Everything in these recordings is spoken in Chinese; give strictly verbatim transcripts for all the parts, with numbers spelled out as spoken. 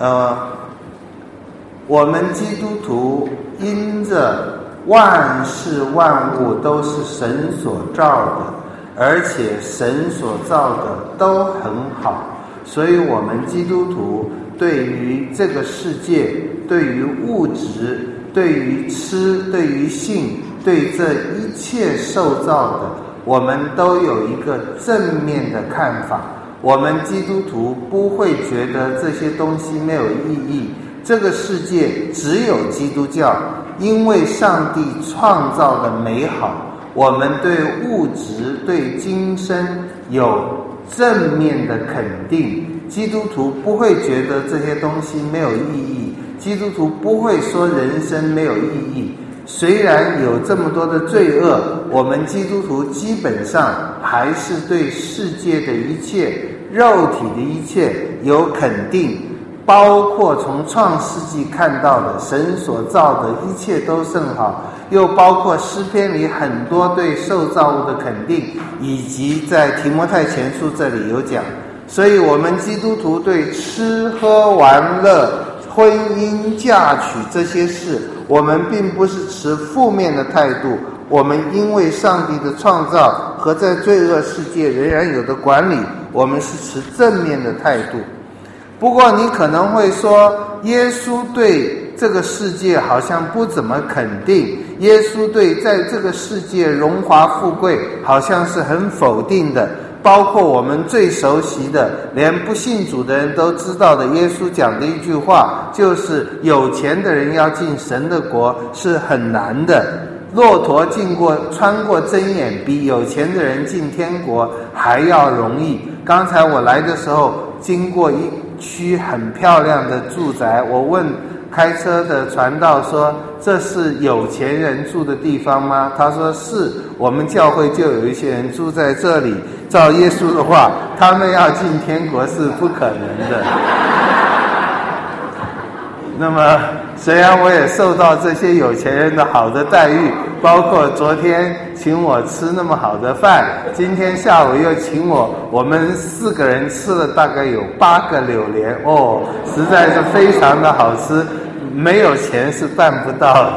呃，我们基督徒因着万事万物都是神所造的，而且神所造的都很好，所以我们基督徒对于这个世界，对于物质，对于吃，对于性，对这一切受造的，我们都有一个正面的看法。我们基督徒不会觉得这些东西没有意义，这个世界只有基督教，因为上帝创造的美好，我们对物质对今生有正面的肯定。基督徒不会觉得这些东西没有意义，基督徒不会说人生没有意义。虽然有这么多的罪恶，我们基督徒基本上还是对世界的一切肉体的一切有肯定，包括从创世纪看到的神所造的一切都甚好，又包括诗篇里很多对受造物的肯定，以及在提摩太前书这里有讲。所以我们基督徒对吃喝玩乐、婚姻嫁娶这些事，我们并不是持负面的态度，我们因为上帝的创造和在罪恶世界仍然有的管理，我们是持正面的态度。不过你可能会说，耶稣对这个世界好像不怎么肯定，耶稣对在这个世界荣华富贵好像是很否定的，包括我们最熟悉的连不信主的人都知道的耶稣讲的一句话，就是有钱的人要进神的国是很难的，骆驼进过穿过针眼比有钱的人进天国还要容易。刚才我来的时候经过一区很漂亮的住宅，我问开车的传道说，这是有钱人住的地方吗？他说是，我们教会就有一些人住在这里，照耶稣的话，他们要进天国是不可能的。那么虽然我也受到这些有钱人的好的待遇，包括昨天请我吃那么好的饭，今天下午又请我，我们四个人吃了大概有八个榴莲，哦，实在是非常的好吃，没有钱是办不到的。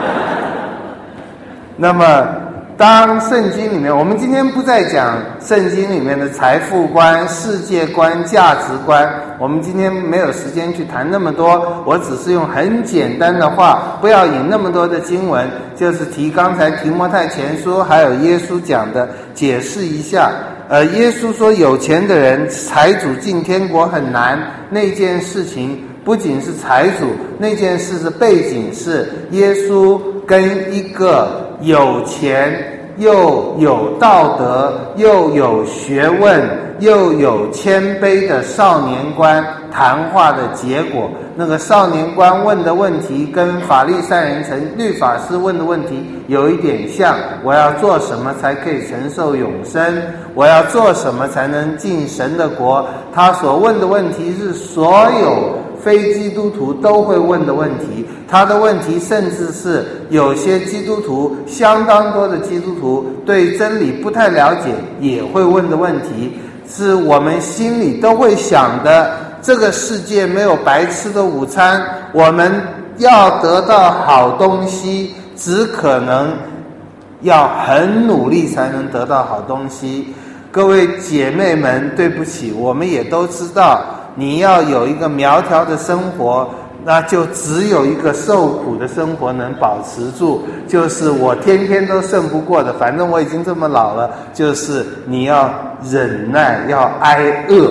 那么当圣经里面，我们今天不再讲圣经里面的财富观、世界观、价值观，我们今天没有时间去谈那么多，我只是用很简单的话，不要引那么多的经文，就是提刚才提摩太前书还有耶稣讲的，解释一下。呃，耶稣说有钱的人财主进天国很难，那件事情不仅是财主，那件事的背景是耶稣跟一个有钱又有道德又有学问又有谦卑的少年官谈话的结果。那个少年官问的问题跟法利赛人成律法师问的问题有一点像，我要做什么才可以承受永生，我要做什么才能进神的国。他所问的问题是所有非基督徒都会问的问题，他的问题甚至是有些基督徒，相当多的基督徒对真理不太了解也会问的问题，是我们心里都会想的。这个世界没有白吃的午餐，我们要得到好东西只可能要很努力才能得到好东西。各位姐妹们，对不起，我们也都知道，你要有一个苗条的生活，那就只有一个受苦的生活能保持住，就是我天天都胜不过的，反正我已经这么老了，就是你要忍耐，要挨饿。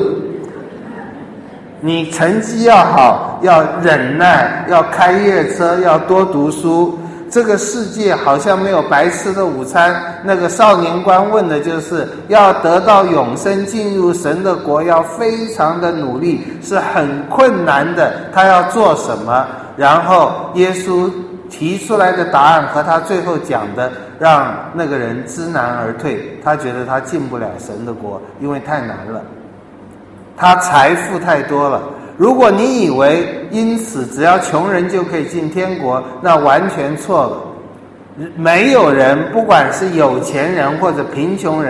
你成绩要好，要忍耐，要开夜车，要多读书。这个世界好像没有白吃的午餐。那个少年官问的就是要得到永生，进入神的国，要非常的努力，是很困难的。他要做什么？然后耶稣提出来的答案和他最后讲的，让那个人知难而退。他觉得他进不了神的国，因为太难了，他财富太多了。如果你以为因此只要穷人就可以进天国，那完全错了。没有人，不管是有钱人或者贫穷人，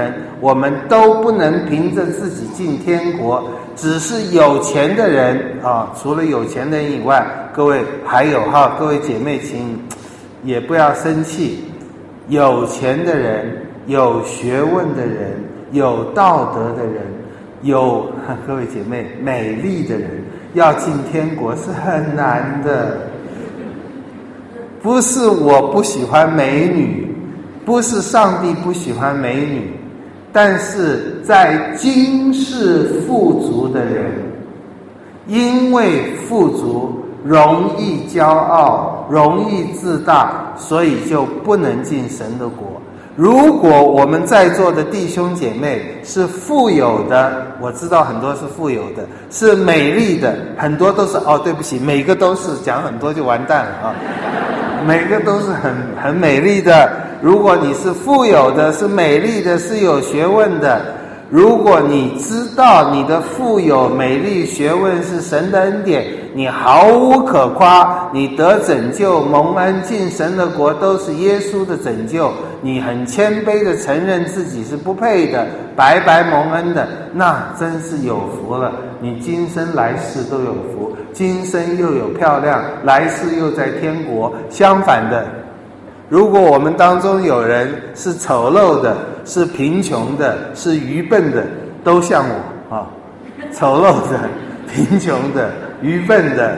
我们都不能凭着自己进天国，只是有钱的人啊，除了有钱的人以外，各位还有哈，各位姐妹请也不要生气，有钱的人、有学问的人、有道德的人、有各位姐妹美丽的人，要进天国是很难的。不是我不喜欢美女，不是上帝不喜欢美女，但是在今世富足的人，因为富足容易骄傲，容易自大，所以就不能进神的国。如果我们在座的弟兄姐妹是富有的，我知道很多是富有的，是美丽的，很多都是哦，对不起，每个都是，讲很多就完蛋了啊。每个都是很很美丽的。如果你是富有的，是美丽的，是有学问的，如果你知道你的富有、美丽、学问是神的恩典，你毫无可夸，你得拯救、蒙恩、进神的国都是耶稣的拯救，你很谦卑的承认自己是不配的，白白蒙恩的，那真是有福了。你今生来世都有福，今生又有漂亮，来世又在天国。相反的，如果我们当中有人是丑陋的，是贫穷的，是愚笨的，都像我啊，丑陋的、贫穷的、愚笨的，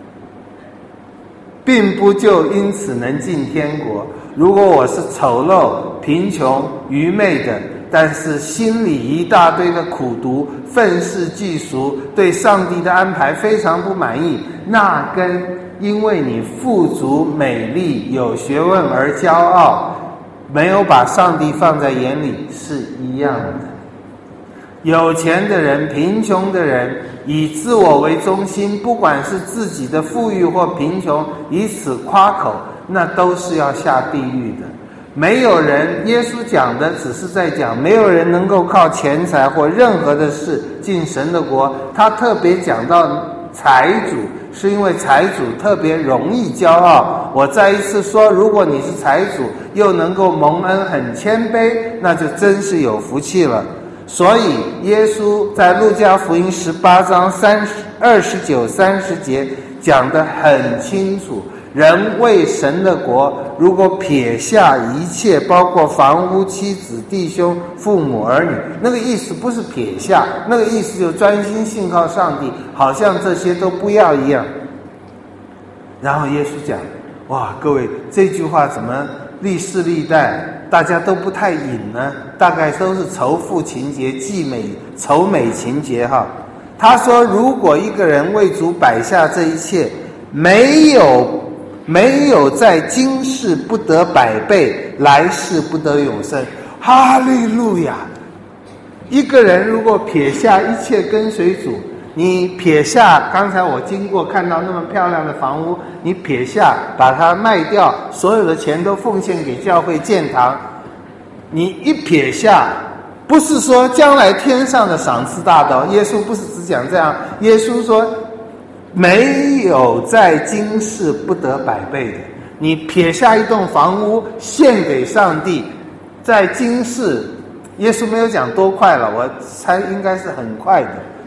并不就因此能进天国。如果我是丑陋、贫穷、愚昧的，但是心里一大堆的苦毒，愤世嫉俗，对上帝的安排非常不满意，那跟因为你富足、美丽、有学问而骄傲，没有把上帝放在眼里是一样的。有钱的人、贫穷的人，以自我为中心，不管是自己的富裕或贫穷，以此夸口，那都是要下地狱的。没有人，耶稣讲的只是在讲，没有人能够靠钱财或任何的事进神的国。他特别讲到财主，是因为财主特别容易骄傲。我再一次说，如果你是财主，又能够蒙恩，很谦卑，那就真是有福气了。所以耶稣在路加福音十八章三十二十九三十节讲得很清楚，人为神的国，如果撇下一切，包括房屋、妻子、弟兄、父母、儿女，那个意思不是撇下，那个意思就专心信靠上帝，好像这些都不要一样。然后耶稣讲，哇，各位，这句话怎么历世历代大家都不太引呢？大概都是仇富情节、妓美、仇美情节哈。他说，如果一个人为主摆下这一切，没有没有在今世不得百倍，来世不得永生。哈利路亚！一个人如果撇下一切跟随主，你撇下刚才我经过看到那么漂亮的房屋，你撇下把它卖掉，所有的钱都奉献给教会建堂，你一撇下，不是说将来天上的赏赐大道，耶稣不是只讲这样，耶稣说没有在今世不得百倍的。你撇下一栋房屋献给上帝，在今世，耶稣没有讲多快了，我猜应该是很快的，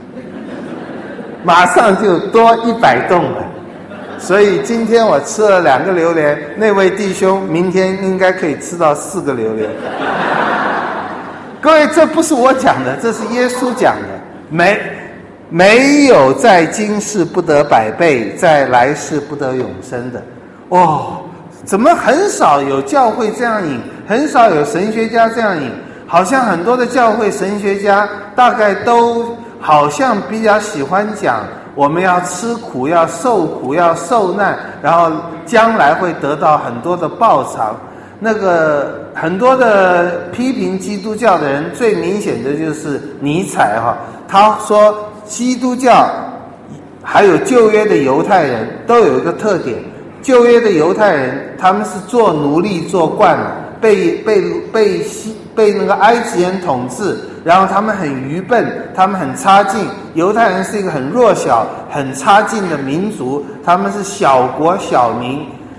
马上就多一百栋了。所以今天我吃了两个榴莲，那位弟兄明天应该可以吃到四个榴莲。各位，这不是我讲的，这是耶稣讲的，没没有在今世不得百倍，在来世不得永生的。哦，怎么很少有教会这样引，很少有神学家这样引，好像很多的教会神学家大概都好像比较喜欢讲我们要吃苦，要受苦，要受难，然后将来会得到很多的报偿。那个很多的批评基督教的人，最明显的就是尼采哈，他说基督教还有旧约的犹太人都有一个特点，旧约的犹太人他们是做奴隶做惯了，被被被被那个埃及人统治，然后他们很愚笨，他们很差劲。犹太人是一个很弱小、很差劲的民族，他们是小国小民。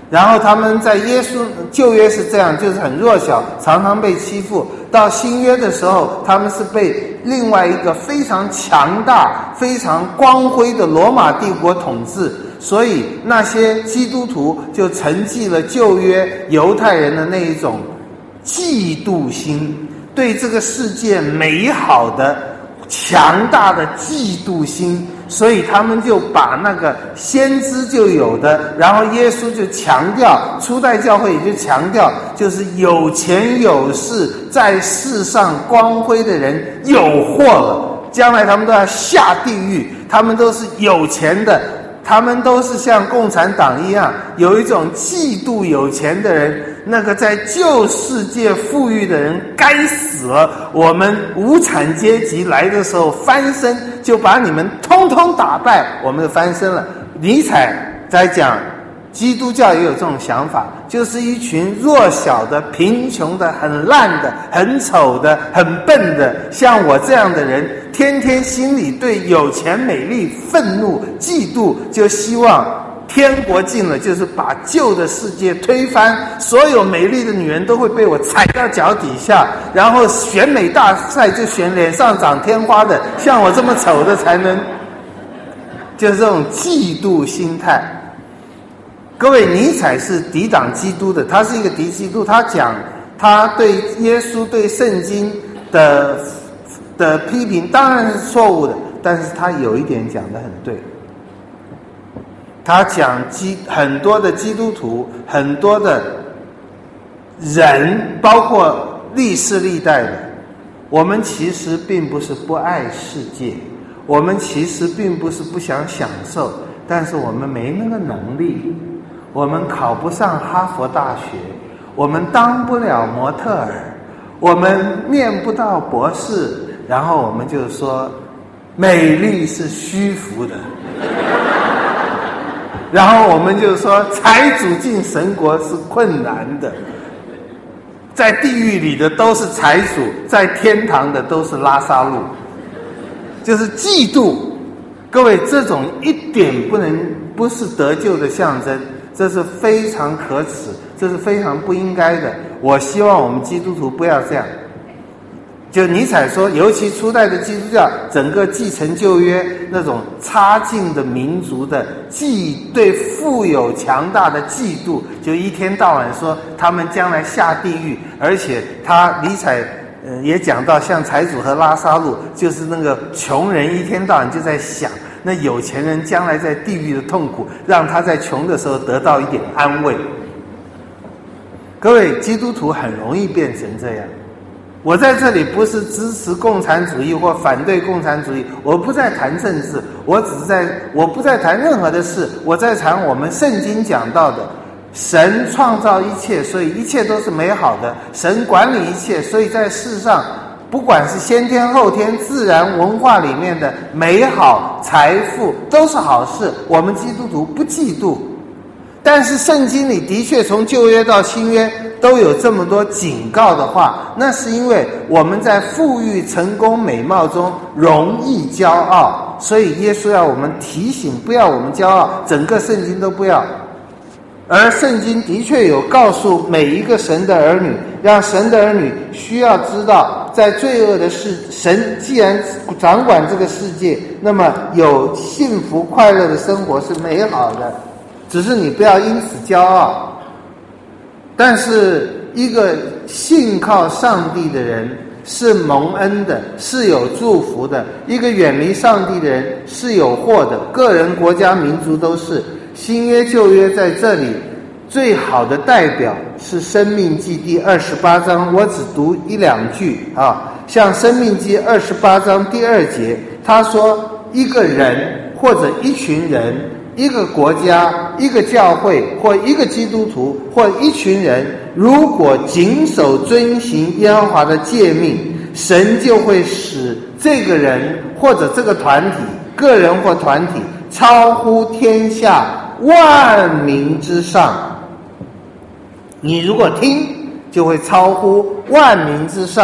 然后他们在耶稣旧约是这样，就是很弱小，常常被欺负。到新约的时候，他们是被另外一个非常强大、非常光辉的罗马帝国统治，所以那些基督徒就承继了旧约犹太人的那一种嫉妒心，对这个世界美好的强大的嫉妒心，所以他们就把那个先知就有的，然后耶稣就强调，初代教会也就强调，就是有钱有势在世上光辉的人有祸了，将来他们都要下地狱，他们都是有钱的，他们都是像共产党一样，有一种嫉妒有钱的人，那个在旧世界富裕的人该死了，我们无产阶级来的时候翻身，就把你们通通打败，我们就翻身了。尼采在讲基督教也有这种想法，就是一群弱小的、贫穷的、很烂的、很丑的、很笨的，像我这样的人，天天心里对有钱美丽愤怒嫉妒，就希望天国近了，就是把旧的世界推翻，所有美丽的女人都会被我踩到脚底下，然后选美大赛就选脸上长天花的，像我这么丑的才能，就是这种嫉妒心态。各位，尼采是抵挡基督的，他是一个敌基督，他讲他对耶稣对圣经的的批评当然是错误的，但是他有一点讲得很对。他讲基很多的基督徒，很多的人，包括历世历代的，我们其实并不是不爱世界，我们其实并不是不想享受，但是我们没那个能力，我们考不上哈佛大学，我们当不了模特儿，我们念不到博士，然后我们就说美丽是虚浮的，然后我们就说财主进神国是困难的，在地狱里的都是财主，在天堂的都是拉撒路，就是嫉妒。各位，这种一点不能不是得救的象征，这是非常可耻，这是非常不应该的。我希望我们基督徒不要这样。就尼采说，尤其初代的基督教，整个继承旧约那种差劲的民族的嫉对富有强大的嫉妒，就一天到晚说他们将来下地狱，而且他尼采呃也讲到，像财主和拉撒路，就是那个穷人一天到晚就在想那有钱人将来在地狱的痛苦，让他在穷的时候得到一点安慰。各位，基督徒很容易变成这样。我在这里不是支持共产主义或反对共产主义，我不在谈政治，我只是在我不在谈任何的事，我在谈我们圣经讲到的，神创造一切，所以一切都是美好的，神管理一切，所以在世上不管是先天后天自然文化里面的美好财富都是好事，我们基督徒不嫉妒。但是圣经里的确从旧约到新约都有这么多警告的话，那是因为我们在富裕成功美貌中容易骄傲，所以耶稣要我们提醒不要我们骄傲，整个圣经都不要。而圣经的确有告诉每一个神的儿女，让神的儿女需要知道，在罪恶的世，神既然掌管这个世界，那么有幸福快乐的生活是美好的，只是你不要因此骄傲。但是一个信靠上帝的人是蒙恩的，是有祝福的，一个远离上帝的人是有祸的，个人国家民族都是。新约旧约在这里最好的代表是申命记第二十八章，我只读一两句啊。像申命记二十八章第二节，他说一个人或者一群人，一个国家，一个教会，或一个基督徒，或一群人，如果谨守遵行耶和华的诫命，神就会使这个人或者这个团体，个人或团体，超乎天下万民之上。你如果听，就会超乎万民之上。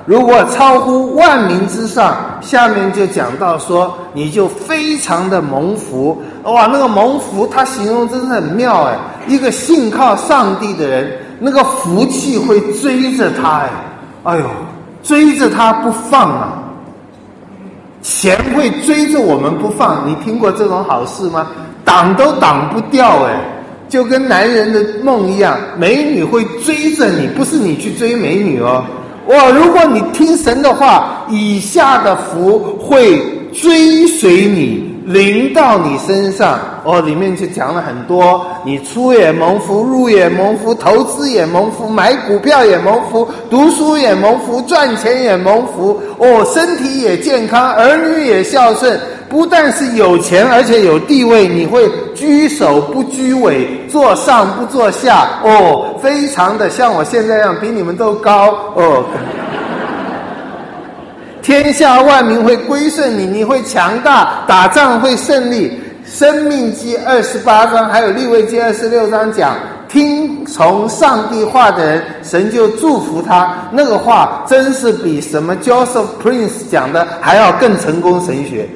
如果超乎万民之上，下面就讲到说，你就非常的蒙福。哇，那个蒙福，他形容真是很妙哎！一个信靠上帝的人，那个福气会追着他哎，哎呦，追着他不放啊！钱会追着我们不放，你听过这种好事吗？挡都挡不掉哎，就跟男人的梦一样，美女会追着你，不是你去追美女哦。哇，如果你听神的话，以下的福会追随你，临到你身上。哦，里面就讲了很多，你出也蒙福，入也蒙福，投资也蒙福，买股票也蒙福，读书也蒙福，赚钱也蒙福。哦，身体也健康，儿女也孝顺。不但是有钱，而且有地位，你会居首不居尾，坐上不坐下，哦，非常的像我现在这样，比你们都高哦。天下万民会归顺你，你会强大，打仗会胜利。申命记二十八章还有利未记二十六章讲，听从上帝话的人，神就祝福他。那个话真是比什么 Joseph Prince 讲的还要更成功神学。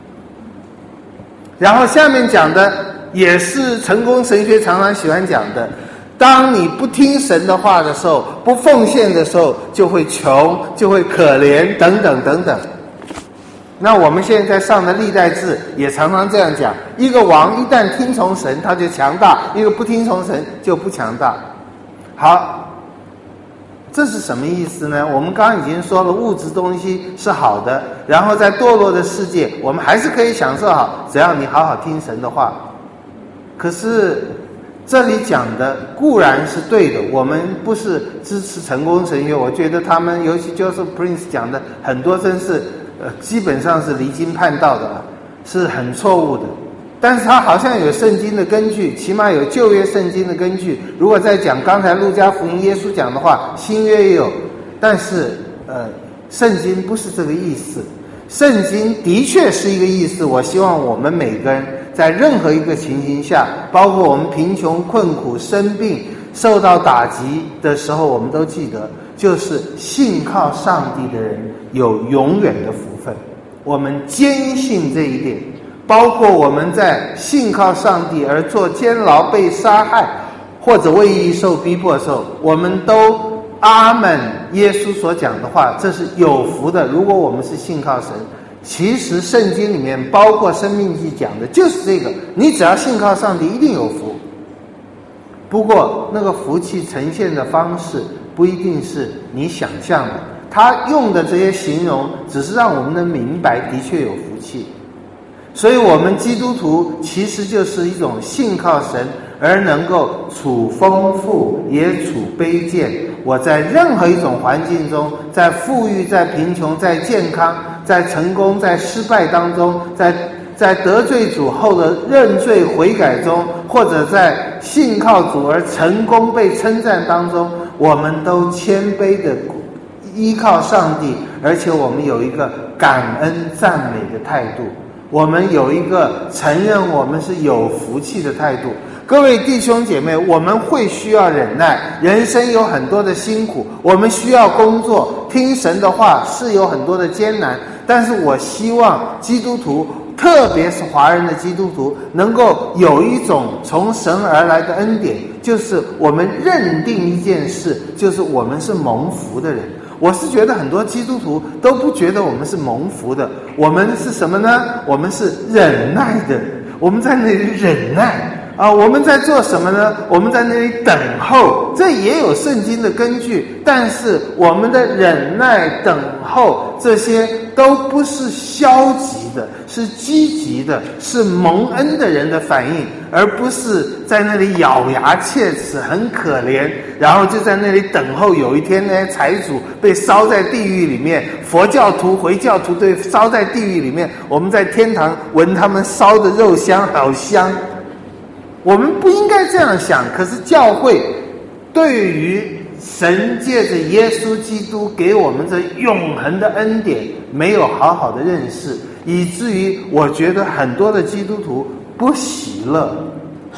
然后下面讲的也是成功神学常常喜欢讲的，当你不听神的话的时候，不奉献的时候，就会穷，就会可怜，等等等等。那我们现在上的历代志也常常这样讲，一个王一旦听从神，他就强大，一个不听从神就不强大。好，这是什么意思呢？我们刚刚已经说了，物质东西是好的，然后在堕落的世界，我们还是可以享受好，只要你好好听神的话。可是这里讲的固然是对的，我们不是支持成功神学，我觉得他们尤其 Joseph Prince 讲的很多真是呃，基本上是离经叛道的，是很错误的。但是他好像有圣经的根据，起码有旧约圣经的根据。如果再讲刚才路加福音耶稣讲的话，新约也有，但是呃，圣经不是这个意思。圣经的确是一个意思，我希望我们每个人在任何一个情形下，包括我们贫穷、困苦、生病、受到打击的时候，我们都记得，就是信靠上帝的人有永远的福分。我们坚信这一点，包括我们在信靠上帝而做监牢、被杀害，或者为义受逼迫的时候，我们都阿们耶稣所讲的话，这是有福的。如果我们是信靠神，其实圣经里面包括申命记讲的就是这个，你只要信靠上帝一定有福。不过那个福气呈现的方式不一定是你想象的，他用的这些形容只是让我们能明白的确有福气。所以我们基督徒其实就是一种信靠神而能够处丰富也处卑贱。我在任何一种环境中，在富裕、在贫穷、在健康、在成功、在失败当中，在在得罪主后的认罪悔改中，或者在信靠主而成功被称赞当中，我们都谦卑的依靠上帝，而且我们有一个感恩赞美的态度，我们有一个承认我们是有福气的态度。各位弟兄姐妹，我们会需要忍耐，人生有很多的辛苦，我们需要工作，听神的话是有很多的艰难，但是我希望基督徒，特别是华人的基督徒，能够有一种从神而来的恩典，就是我们认定一件事，就是我们是蒙福的人。我是觉得很多基督徒都不觉得我们是蒙福的，我们是什么呢？我们是忍耐的，我们在那里忍耐啊，我们在做什么呢？我们在那里等候，这也有圣经的根据。但是我们的忍耐、等候，这些都不是消极的，是积极的，是蒙恩的人的反应，而不是在那里咬牙切齿、很可怜，然后就在那里等候有一天呢，财主被烧在地狱里面，佛教徒、回教徒对烧在地狱里面，我们在天堂闻他们烧的肉香，好香。我们不应该这样想，可是教会对于神借着耶稣基督给我们这永恒的恩典没有好好的认识，以至于我觉得很多的基督徒不喜乐。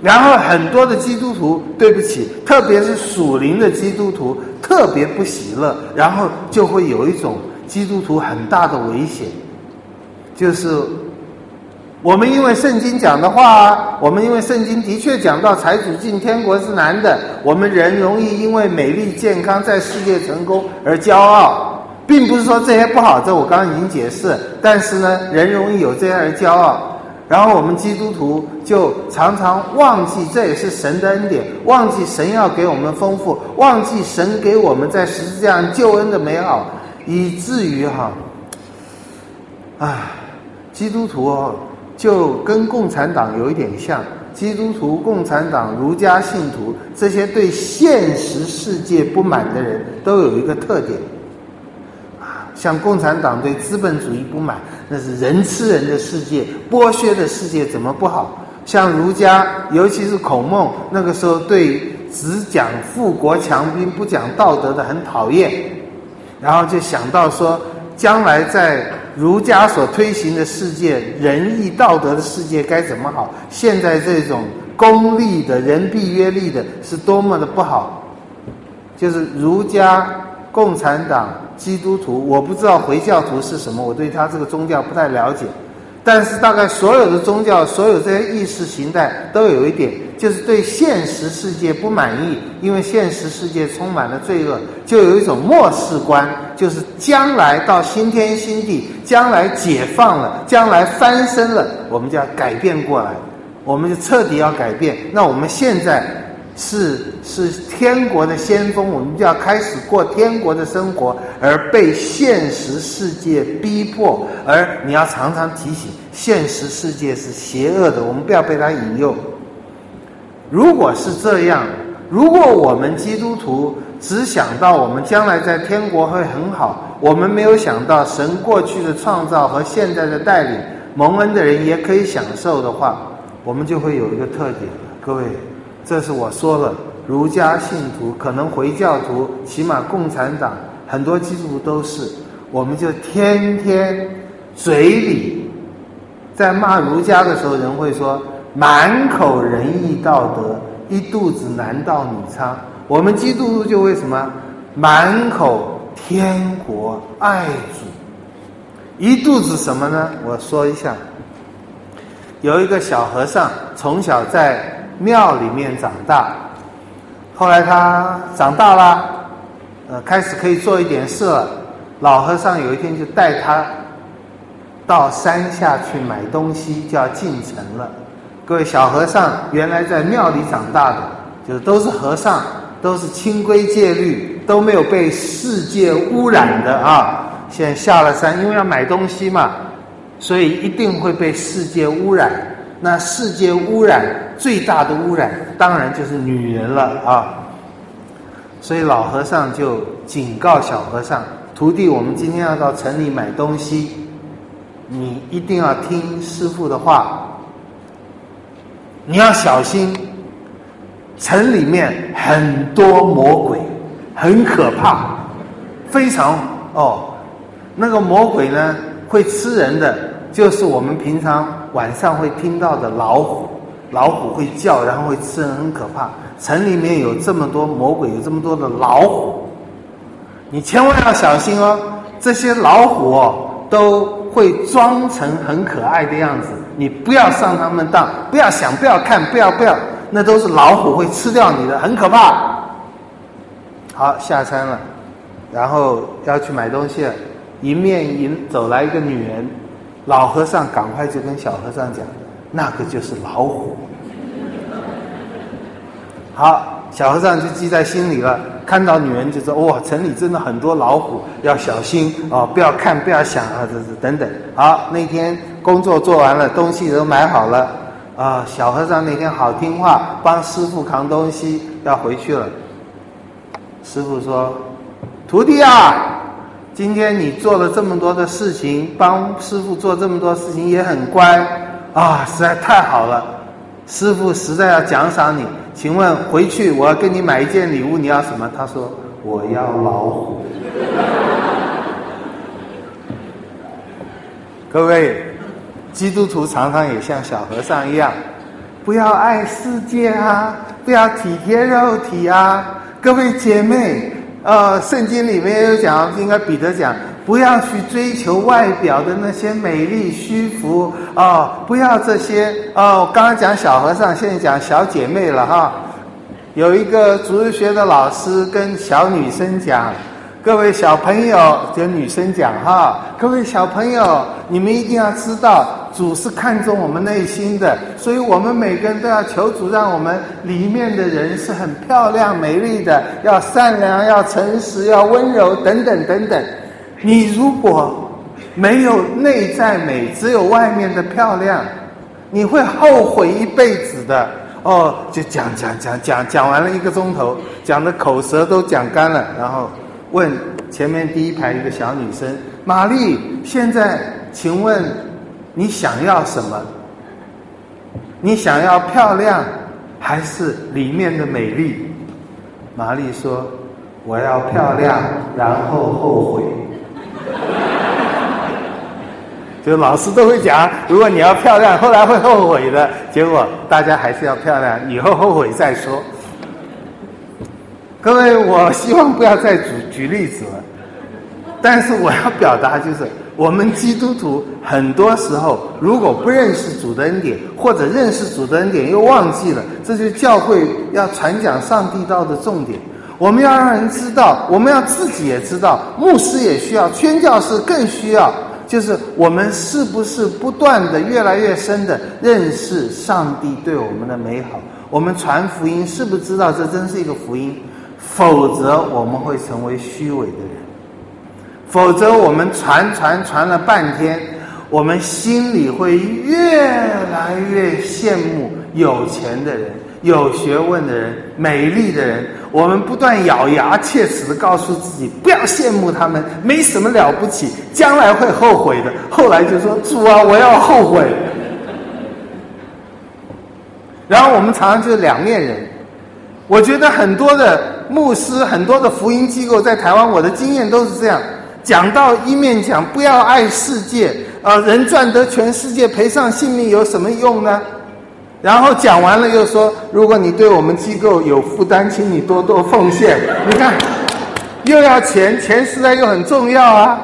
然后很多的基督徒，对不起，特别是属灵的基督徒，特别不喜乐，然后就会有一种基督徒很大的危险，就是我们因为圣经讲的话，我们因为圣经的确讲到财主进天国是难的，我们人容易因为美丽健康在世界成功而骄傲，并不是说这些不好，这我刚刚已经解释，但是呢，人容易有这样而骄傲。然后我们基督徒就常常忘记，这也是神的恩典，忘记神要给我们丰富，忘记神给我们在十字架上救恩的美好，以至于哈，啊，基督徒哦，就跟共产党有一点像。基督徒、共产党、儒家信徒，这些对现实世界不满的人都有一个特点。像共产党对资本主义不满，那是人吃人的世界，剥削的世界怎么不好？像儒家，尤其是孔孟，那个时候对只讲富国强兵不讲道德的很讨厌，然后就想到说，将来在儒家所推行的世界，仁义道德的世界该怎么好？现在这种功利的人必约利的是多么的不好，就是儒家、共产党、基督徒，我不知道回教徒是什么，我对他这个宗教不太了解，但是大概所有的宗教，所有这些意识形态都有一点，就是对现实世界不满意，因为现实世界充满了罪恶，就有一种末世观，就是将来到新天新地，将来解放了，将来翻身了，我们就要改变过来，我们就彻底要改变。那我们现在是是天国的先锋，我们就要开始过天国的生活，而被现实世界逼迫，而你要常常提醒，现实世界是邪恶的，我们不要被它引诱。如果是这样，如果我们基督徒只想到我们将来在天国会很好，我们没有想到神过去的创造和现在的带领，蒙恩的人也可以享受的话，我们就会有一个特点了。各位，这是我说了，儒家信徒，可能回教徒，起码共产党，很多基督徒都是，我们就天天嘴里在骂儒家的时候，人会说满口仁义道德，一肚子男盗女娼。我们基督徒就为什么满口天国爱主，一肚子什么呢？我说一下，有一个小和尚从小在庙里面长大，后来他长大了，呃，开始可以做一点事了。老和尚有一天就带他到山下去买东西，就要进城了。各位，小和尚原来在庙里长大的，就是都是和尚，都是清规戒律，都没有被世界污染的啊。现在下了山，因为要买东西嘛，所以一定会被世界污染。那世界污染最大的污染，当然就是女人了啊。所以老和尚就警告小和尚，徒弟，我们今天要到城里买东西，你一定要听师父的话，你要小心，城里面很多魔鬼，很可怕，非常哦，那个魔鬼呢会吃人的，就是我们平常晚上会听到的老虎，老虎会叫，然后会吃人，很可怕。城里面有这么多魔鬼，有这么多的老虎，你千万要小心哦。这些老虎哦，都会装成很可爱的样子，你不要上他们当，不要想，不要看，不要不要，那都是老虎会吃掉你的，很可怕。好，下山了，然后要去买东西了，迎面迎走来一个女人，老和尚赶快就跟小和尚讲，那个就是老虎。好，小和尚就记在心里了，看到女人就说，哇，城里真的很多老虎，要小心哦，不要看，不要想啊，这这等等。好，那天工作做完了，东西都买好了啊，小和尚那天好听话，帮师父扛东西要回去了。师父说，徒弟啊，今天你做了这么多的事情，帮师父做这么多事情，也很乖啊，实在太好了，师父实在要奖赏你，请问回去我要跟你买一件礼物，你要什么？他说，我要老虎。各位，基督徒常常也像小和尚一样， 不要爱世界啊，不要体贴肉体啊。各位姐妹，呃，圣经里面有讲，应该彼得讲，不要去追求外表的那些美丽虚浮哦，不要这些哦。刚刚讲小和尚，现在讲小姐妹了哈。有一个主日学的老师跟小女生讲，各位小朋友，跟女生讲哈，各位小朋友，你们一定要知道，主是看重我们内心的，所以我们每个人都要求主，让我们里面的人是很漂亮美丽的，要善良，要诚实，要温柔，等等等等。你如果没有内在美，只有外面的漂亮，你会后悔一辈子的。哦，就讲讲讲讲讲完了一个钟头，讲的口舌都讲干了，然后问前面第一排一个小女生：“玛丽，现在请问你想要什么？你想要漂亮还是里面的美丽？”玛丽说：“我要漂亮，然后后悔。”就老师都会讲，如果你要漂亮，后来会后悔的。结果大家还是要漂亮，以后后悔再说。各位，我希望不要再举举例子了，但是我要表达就是，我们基督徒很多时候如果不认识主的恩典，或者认识主的恩典又忘记了，这就是教会要传讲上帝道的重点。我们要让人知道，我们要自己也知道，牧师也需要，宣教士更需要，就是我们是不是不断的越来越深的认识上帝对我们的美好，我们传福音是不是知道这真是一个福音，否则我们会成为虚伪的人，否则我们传传传了半天，我们心里会越来越羡慕有钱的人，有学问的人，美丽的人，我们不断咬牙切齿地告诉自己，不要羡慕他们，没什么了不起，将来会后悔的。后来就说，主啊，我要后悔。然后我们常常就是两面人。我觉得很多的牧师，很多的福音机构在台湾，我的经验都是这样，讲到一面讲不要爱世界，呃，人赚得全世界，赔上性命有什么用呢？然后讲完了又说，如果你对我们机构有负担，请你多多奉献。你看，又要钱，钱实在又很重要啊！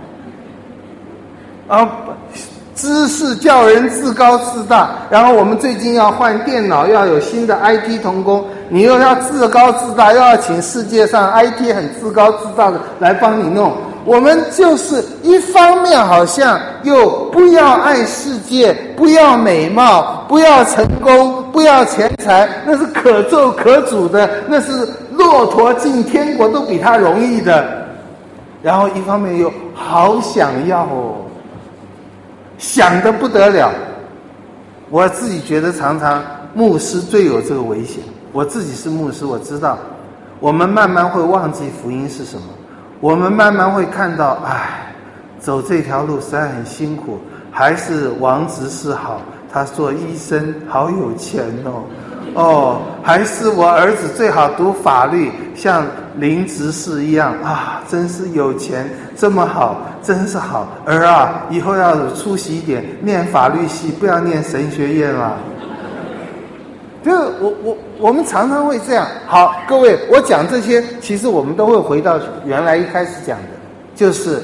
啊，知识叫人自高自大。然后我们最近要换电脑，要有新的 I T 同工，你又要自高自大，又要请世界上 I T 很自高自大的来帮你弄。我们就是一方面好像又不要爱世界，不要美貌，不要成功，不要钱财，那是可咒可诅的，那是骆驼进天国都比他容易的。然后一方面又好想要哦，想得不得了。我自己觉得常常牧师最有这个危险，我自己是牧师，我知道我们慢慢会忘记福音是什么，我们慢慢会看到，唉，走这条路实在很辛苦，还是王执事好，他做医生好有钱哦，哦，还是我儿子最好读法律，像林执事一样啊，真是有钱，这么好，真是好。儿啊，以后要有出息一点，念法律系，不要念神学院了。就我我我们常常会这样。好，各位，我讲这些，其实我们都会回到原来一开始讲的，就是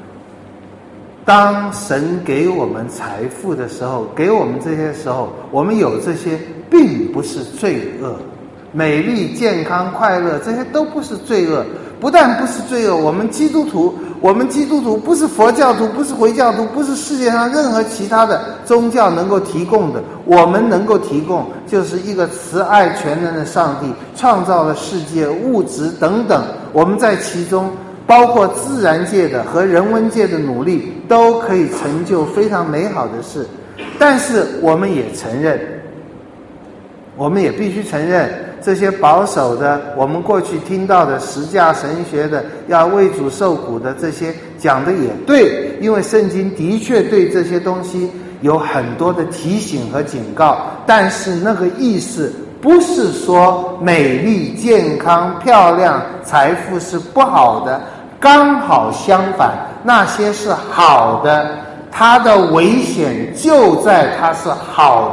当神给我们财富的时候，给我们这些时候，我们有这些并不是罪恶，美丽、健康、快乐，这些都不是罪恶。不但不是罪恶，我们基督徒，我们基督徒不是佛教徒，不是回教徒，不是世界上任何其他的宗教能够提供的，我们能够提供就是一个慈爱全能的上帝创造了世界、物质等等，我们在其中包括自然界的和人文界的努力，都可以成就非常美好的事。但是我们也承认，我们也必须承认，这些保守的，我们过去听到的十架神学的，要为主受苦的，这些讲的也对，因为圣经的确对这些东西有很多的提醒和警告，但是那个意思不是说美丽、健康、漂亮、财富是不好的，刚好相反，那些是好的，它的危险就在它是好的，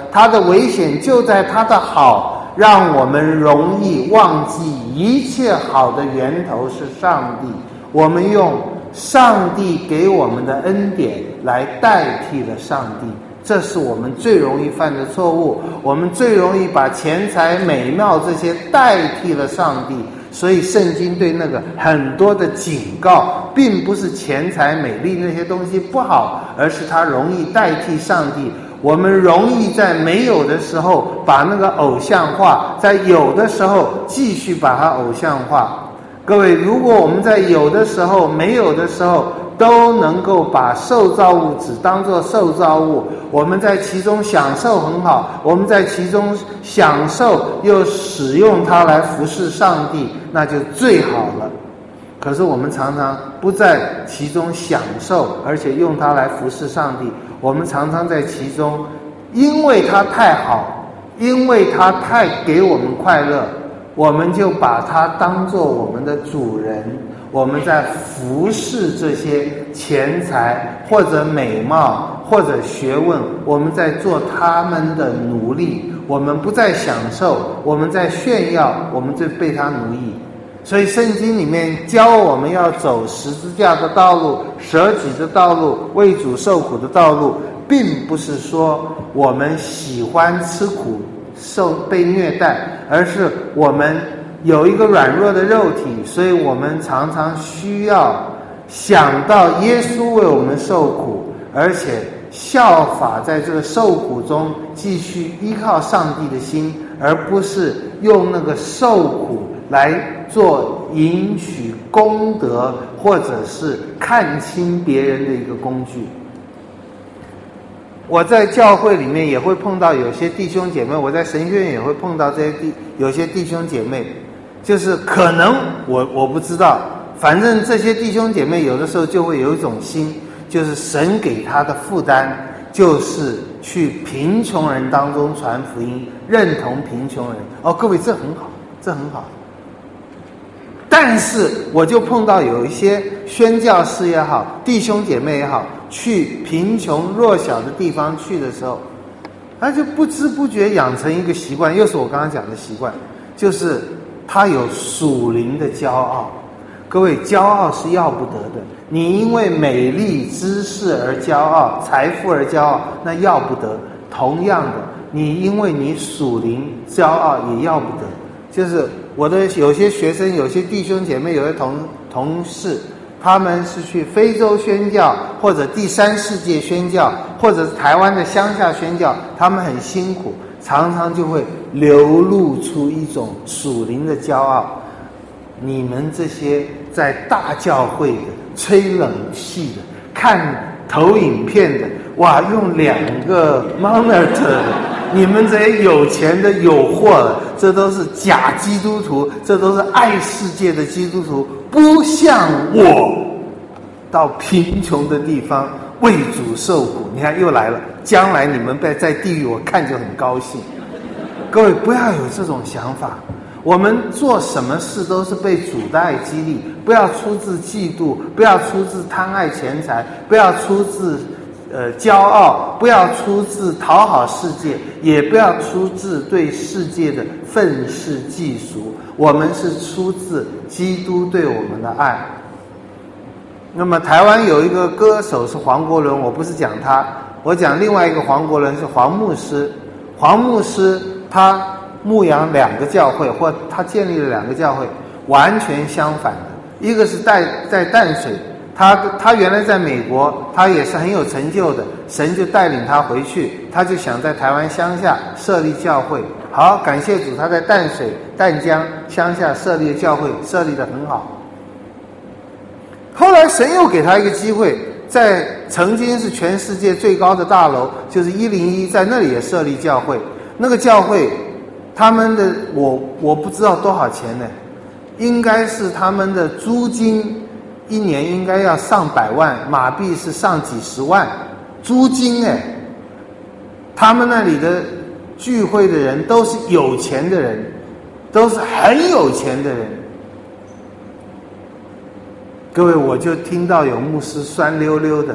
它的危险就在它的好，让我们容易忘记一切好的源头是上帝。我们用上帝给我们的恩典来代替了上帝，这是我们最容易犯的错误。我们最容易把钱财美貌这些代替了上帝，所以圣经对那个很多的警告，并不是钱财美丽那些东西不好，而是它容易代替上帝。我们容易在没有的时候把那个偶像化，在有的时候继续把它偶像化。各位，如果我们在有的时候没有的时候都能够把受造物只当作受造物，我们在其中享受很好，我们在其中享受又使用它来服侍上帝，那就最好了。可是我们常常不在其中享受，而且用它来服侍上帝，我们常常在其中，因为它太好，因为它太给我们快乐，我们就把它当作我们的主人，我们在服侍这些钱财或者美貌或者学问，我们在做他们的奴隶，我们不再享受，我们在炫耀，我们就被他奴役。所以圣经里面教我们要走十字架的道路，舍己的道路，为主受苦的道路，并不是说我们喜欢吃苦受被虐待，而是我们有一个软弱的肉体，所以我们常常需要想到耶稣为我们受苦，而且效法在这个受苦中继续依靠上帝的心，而不是用那个受苦来做赢取功德或者是看清别人的一个工具。我在教会里面也会碰到有些弟兄姐妹，我在神学院也会碰到这些弟有些弟兄姐妹，就是可能我我不知道，反正这些弟兄姐妹有的时候就会有一种心，就是神给他的负担就是去贫穷人当中传福音，认同贫穷人。哦，各位，这很好，这很好。但是我就碰到有一些宣教士也好，弟兄姐妹也好，去贫穷弱小的地方去的时候，他就不知不觉养成一个习惯，又是我刚刚讲的习惯，就是他有属灵的骄傲。各位，骄傲是要不得的，你因为美丽知识而骄傲，财富而骄傲，那要不得。同样的，你因为你属灵骄傲也要不得。就是我的有些学生，有些弟兄姐妹，有些同同事，他们是去非洲宣教，或者第三世界宣教，或者是台湾的乡下宣教，他们很辛苦，常常就会流露出一种属灵的骄傲。你们这些在大教会的、吹冷气的、看投影片的，哇，用两个 monitor 的，你们这些有钱的、有货的，这都是假基督徒，这都是爱世界的基督徒，不像我到贫穷的地方为主受苦。你看又来了，将来你们在在地狱，我看就很高兴。各位不要有这种想法，我们做什么事都是被主的爱激励，不要出自嫉妒，不要出自贪爱钱财，不要出自呃骄傲，不要出自讨好世界，也不要出自对世界的愤世嫉俗。我们是出自基督对我们的爱。那么台湾有一个歌手是黄国伦，我不是讲他，我讲另外一个黄国伦是黄牧师。黄牧师他牧养两个教会，或他建立了两个教会，完全相反的。一个是在在淡水，他他原来在美国，他也是很有成就的，神就带领他回去，他就想在台湾乡下设立教会。好，感谢主，他在淡水淡江乡下设立的教会，设立得很好。后来神又给他一个机会，在曾经是全世界最高的大楼，就是一零一，在那里也设立教会。那个教会他们的我我不知道多少钱呢，应该是他们的租金一年应该要上百万，马币是上几十万租金哎。他们那里的聚会的人都是有钱的人，都是很有钱的人。各位，我就听到有牧师酸溜溜的，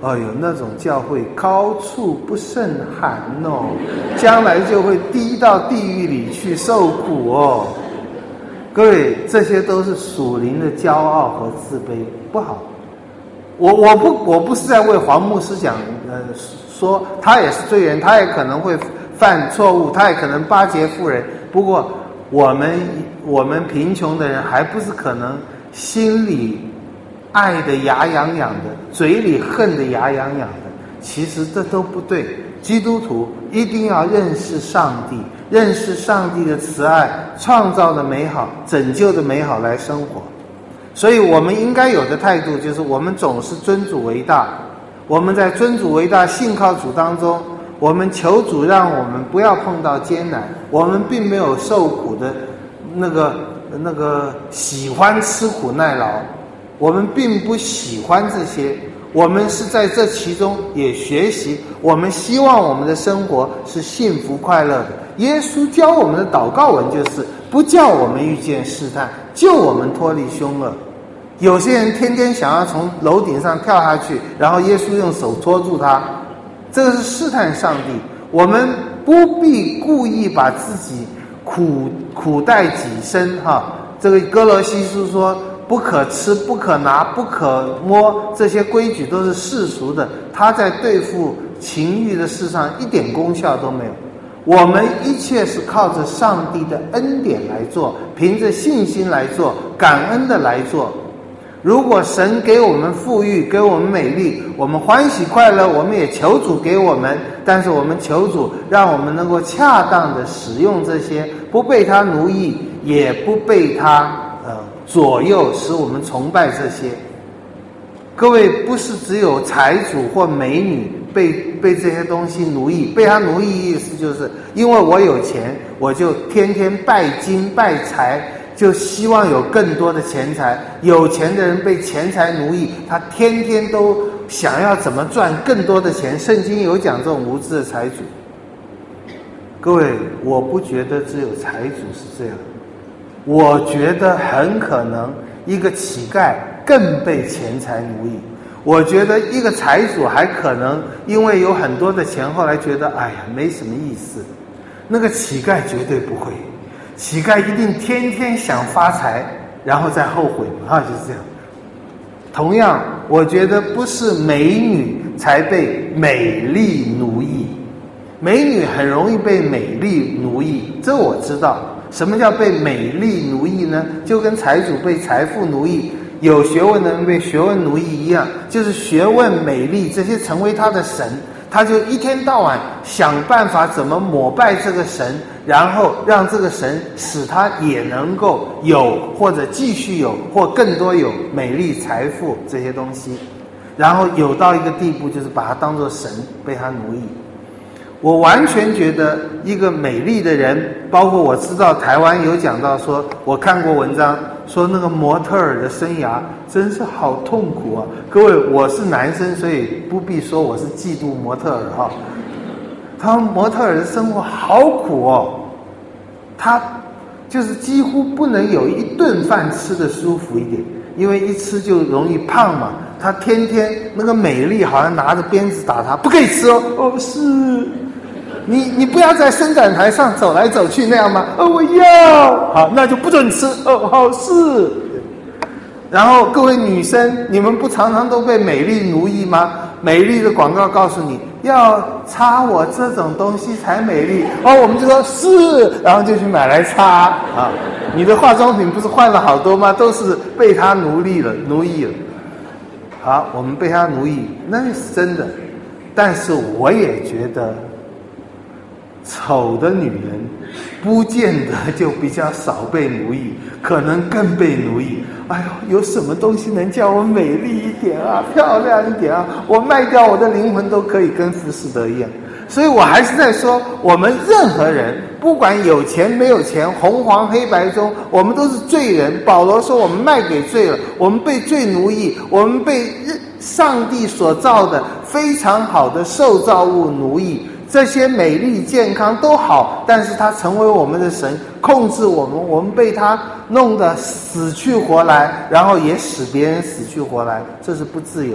哎呦，那种教会高处不胜寒哦，将来就会低到地狱里去受苦哦。各位，这些都是属灵的骄傲和自卑，不好。我我不我不是在为黄牧师讲，呃，说他也是罪人，他也可能会犯错误，他也可能巴结妇人。不过我们我们贫穷的人，还不是可能心里爱的牙痒痒的，嘴里恨的牙痒痒的。其实这都不对。基督徒一定要认识上帝，认识上帝的慈爱，创造的美好，拯救的美好来生活。所以我们应该有的态度就是，我们总是尊主为大。我们在尊主为大、信靠主当中，我们求主让我们不要碰到艰难。我们并没有受苦的那个那个喜欢吃苦耐劳，我们并不喜欢这些。我们是在这其中也学习，我们希望我们的生活是幸福快乐的。耶稣教我们的祷告文就是不叫我们遇见试探，救我们脱离凶恶。有些人天天想要从楼顶上跳下去，然后耶稣用手托住他，这个是试探上帝。我们不必故意把自己苦苦待己身哈。这个哥罗西书说，不可吃、不可拿、不可摸，这些规矩都是世俗的，它在对付情欲的事上一点功效都没有。我们一切是靠着上帝的恩典来做，凭着信心来做，感恩的来做。如果神给我们富裕，给我们美丽，我们欢喜快乐，我们也求主给我们，但是我们求主让我们能够恰当的使用这些，不被他奴役，也不被他呃左右，使我们崇拜这些。各位，不是只有财主或美女被被这些东西奴役，被他奴役意思就是因为我有钱，我就天天拜金拜财，就希望有更多的钱财。有钱的人被钱财奴役，他天天都想要怎么赚更多的钱。圣经有讲这种无知的财主。各位，我不觉得只有财主是这样，我觉得很可能一个乞丐更被钱财奴役。我觉得一个财主还可能因为有很多的钱，后来觉得哎呀没什么意思。那个乞丐绝对不会，乞丐一定天天想发财，然后再后悔啊，就是这样。同样，我觉得不是美女才被美丽奴役，美女很容易被美丽奴役，这我知道。什么叫被美丽奴役呢？就跟财主被财富奴役，有学问的人被学问奴役一样，就是学问、美丽这些成为他的神，他就一天到晚想办法怎么膜拜这个神，然后让这个神使他也能够有，或者继续有，或更多有美丽、财富这些东西，然后有到一个地步，就是把他当作神，被他奴役。我完全觉得一个美丽的人，包括我知道台湾有讲到说，我看过文章说那个模特儿的生涯真是好痛苦啊。各位，我是男生，所以不必说我是嫉妒模特儿哈。他们模特儿的生活好苦哦，他就是几乎不能有一顿饭吃的舒服一点，因为一吃就容易胖嘛。他天天那个美丽好像拿着鞭子打他，不可以吃哦。哦，是。你你不要在伸展台上走来走去那样吗？哦，我要，好，那就不准吃。哦，好是。然后各位女生，你们不常常都被美丽奴役吗？美丽的广告告诉你要擦我这种东西才美丽，哦，我们就说是，然后就去买来擦啊。你的化妆品不是换了好多吗？都是被他奴隶了，奴役了。好，我们被他奴役，那是真的。但是我也觉得，丑的女人不见得就比较少被奴役，可能更被奴役。哎呦，有什么东西能叫我美丽一点啊，漂亮一点啊？我卖掉我的灵魂都可以跟浮士德一样。所以我还是在说，我们任何人，不管有钱没有钱，红黄黑白中，我们都是罪人。保罗说我们卖给罪了，我们被罪奴役，我们被上帝所造的非常好的受造物奴役。这些美丽健康都好，但是它成为我们的神，控制我们，我们被它弄得死去活来，然后也使别人死去活来，这是不自由。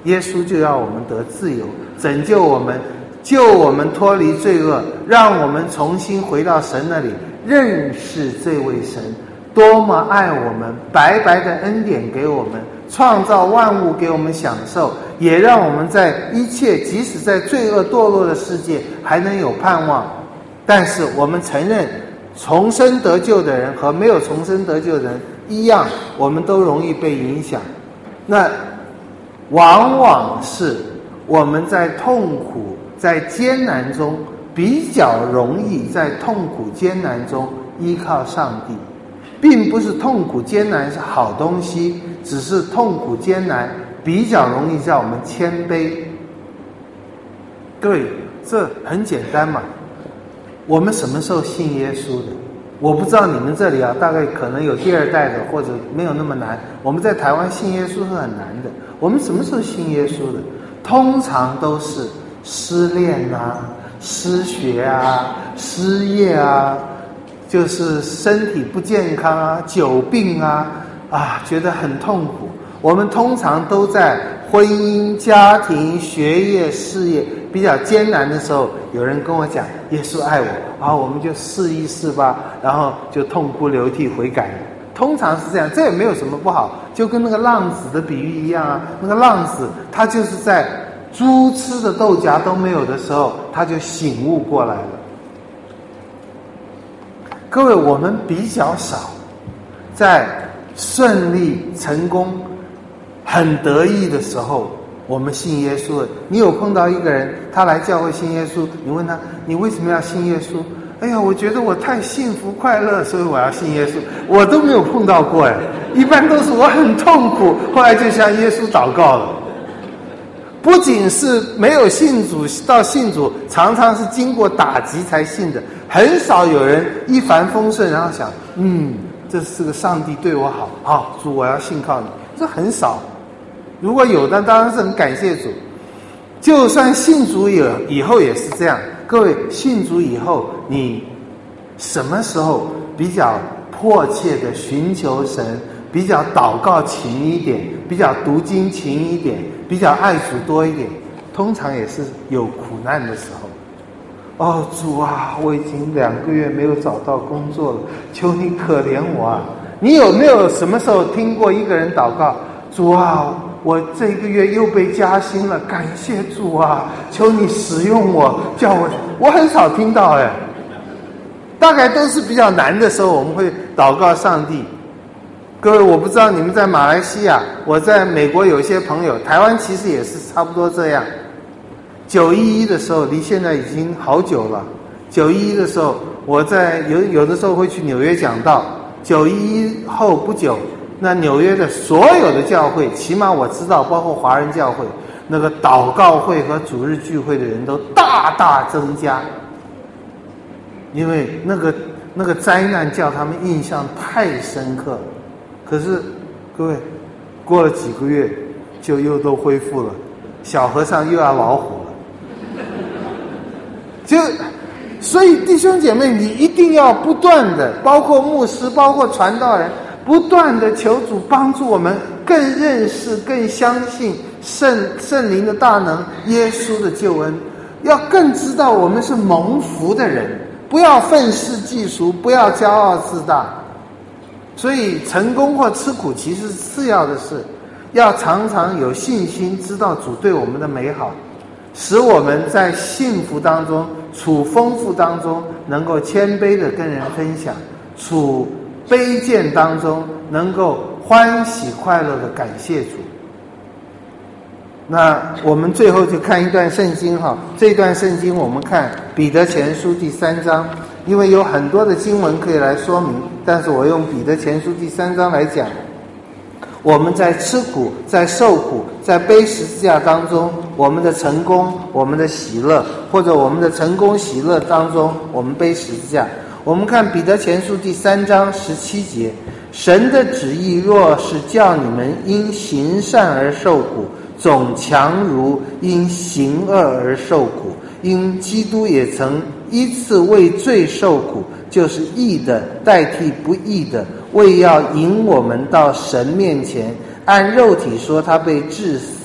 耶稣就要我们得自由，拯救我们，救我们脱离罪恶，让我们重新回到神那里，认识这位神多么爱我们，白白的恩典给我们，创造万物给我们享受，也让我们在一切即使在罪恶堕落的世界还能有盼望。但是我们承认重生得救的人和没有重生得救的人一样，我们都容易被影响。那往往是我们在痛苦在艰难中比较容易在痛苦艰难中依靠上帝，并不是痛苦艰难是好东西，只是痛苦艰难比较容易让我们谦卑。各位，这很简单嘛。我们什么时候信耶稣的？我不知道你们这里啊，大概可能有第二代的，或者没有那么难。我们在台湾信耶稣是很难的。我们什么时候信耶稣的？通常都是失恋啊、失学啊、失业啊，就是身体不健康啊、久病啊，啊，觉得很痛苦。我们通常都在婚姻、家庭、学业、事业比较艰难的时候，有人跟我讲耶稣爱我，然后我们就试一试吧，然后就痛哭流涕悔改了。通常是这样，这也没有什么不好，就跟那个浪子的比喻一样啊。那个浪子他就是在猪吃的豆荚都没有的时候，他就醒悟过来了。各位，我们比较少在顺利成功很得意的时候我们信耶稣了。你有碰到一个人他来教会信耶稣，你问他你为什么要信耶稣？哎呀，我觉得我太幸福快乐，所以我要信耶稣。我都没有碰到过哎，一般都是我很痛苦，后来就向耶稣祷告了。不仅是没有信主到信主，常常是经过打击才信的，很少有人一帆风顺然后想嗯这是个上帝对我好，好主我要信靠你，这很少。如果有的当然是很感谢主，就算信主以以后也是这样。各位，信主以后你什么时候比较迫切的寻求神，比较祷告勤一点，比较读经勤一点，比较爱主多一点？通常也是有苦难的时候。哦，主啊，我已经两个月没有找到工作了，求你可怜我啊！你有没有什么时候听过一个人祷告，主啊，我这个月又被加薪了，感谢主啊，求你使用我，叫我……我很少听到哎，大概都是比较难的时候我们会祷告上帝。各位，我不知道你们在马来西亚，我在美国有一些朋友，台湾其实也是差不多这样。九一一的时候，离现在已经好久了。九一一的时候，我在有有的时候会去纽约讲道。九一一后不久，那纽约的所有的教会，起码我知道，包括华人教会，那个祷告会和主日聚会的人都大大增加，因为那个那个灾难叫他们印象太深刻。可是各位，过了几个月就又都恢复了，小和尚又要老虎了。就所以弟兄姐妹，你一定要不断的，包括牧师，包括传道人，不断的求主帮助我们更认识、更相信圣圣灵的大能，耶稣的救恩，要更知道我们是蒙福的人，不要愤世嫉俗，不要骄傲自大。所以成功或吃苦其实是次要的事，要常常有信心，知道主对我们的美好，使我们在幸福当中、处丰富当中能够谦卑的跟人分享，处卑贱当中能够欢喜快乐的感谢主。那我们最后就看一段圣经哈，这段圣经我们看彼得前书第三章，因为有很多的经文可以来说明，但是我用彼得前书第三章来讲，我们在吃苦、在受苦、在背十字架当中，我们的成功、我们的喜乐，或者我们的成功喜乐当中，我们背十字架。我们看彼得前书第三章十七节，神的旨意若是叫你们因行善而受苦，总强如因行恶而受苦，因基督也曾依次为罪受苦，就是义的代替不义的，为要引我们到神面前。按肉体说他被治死，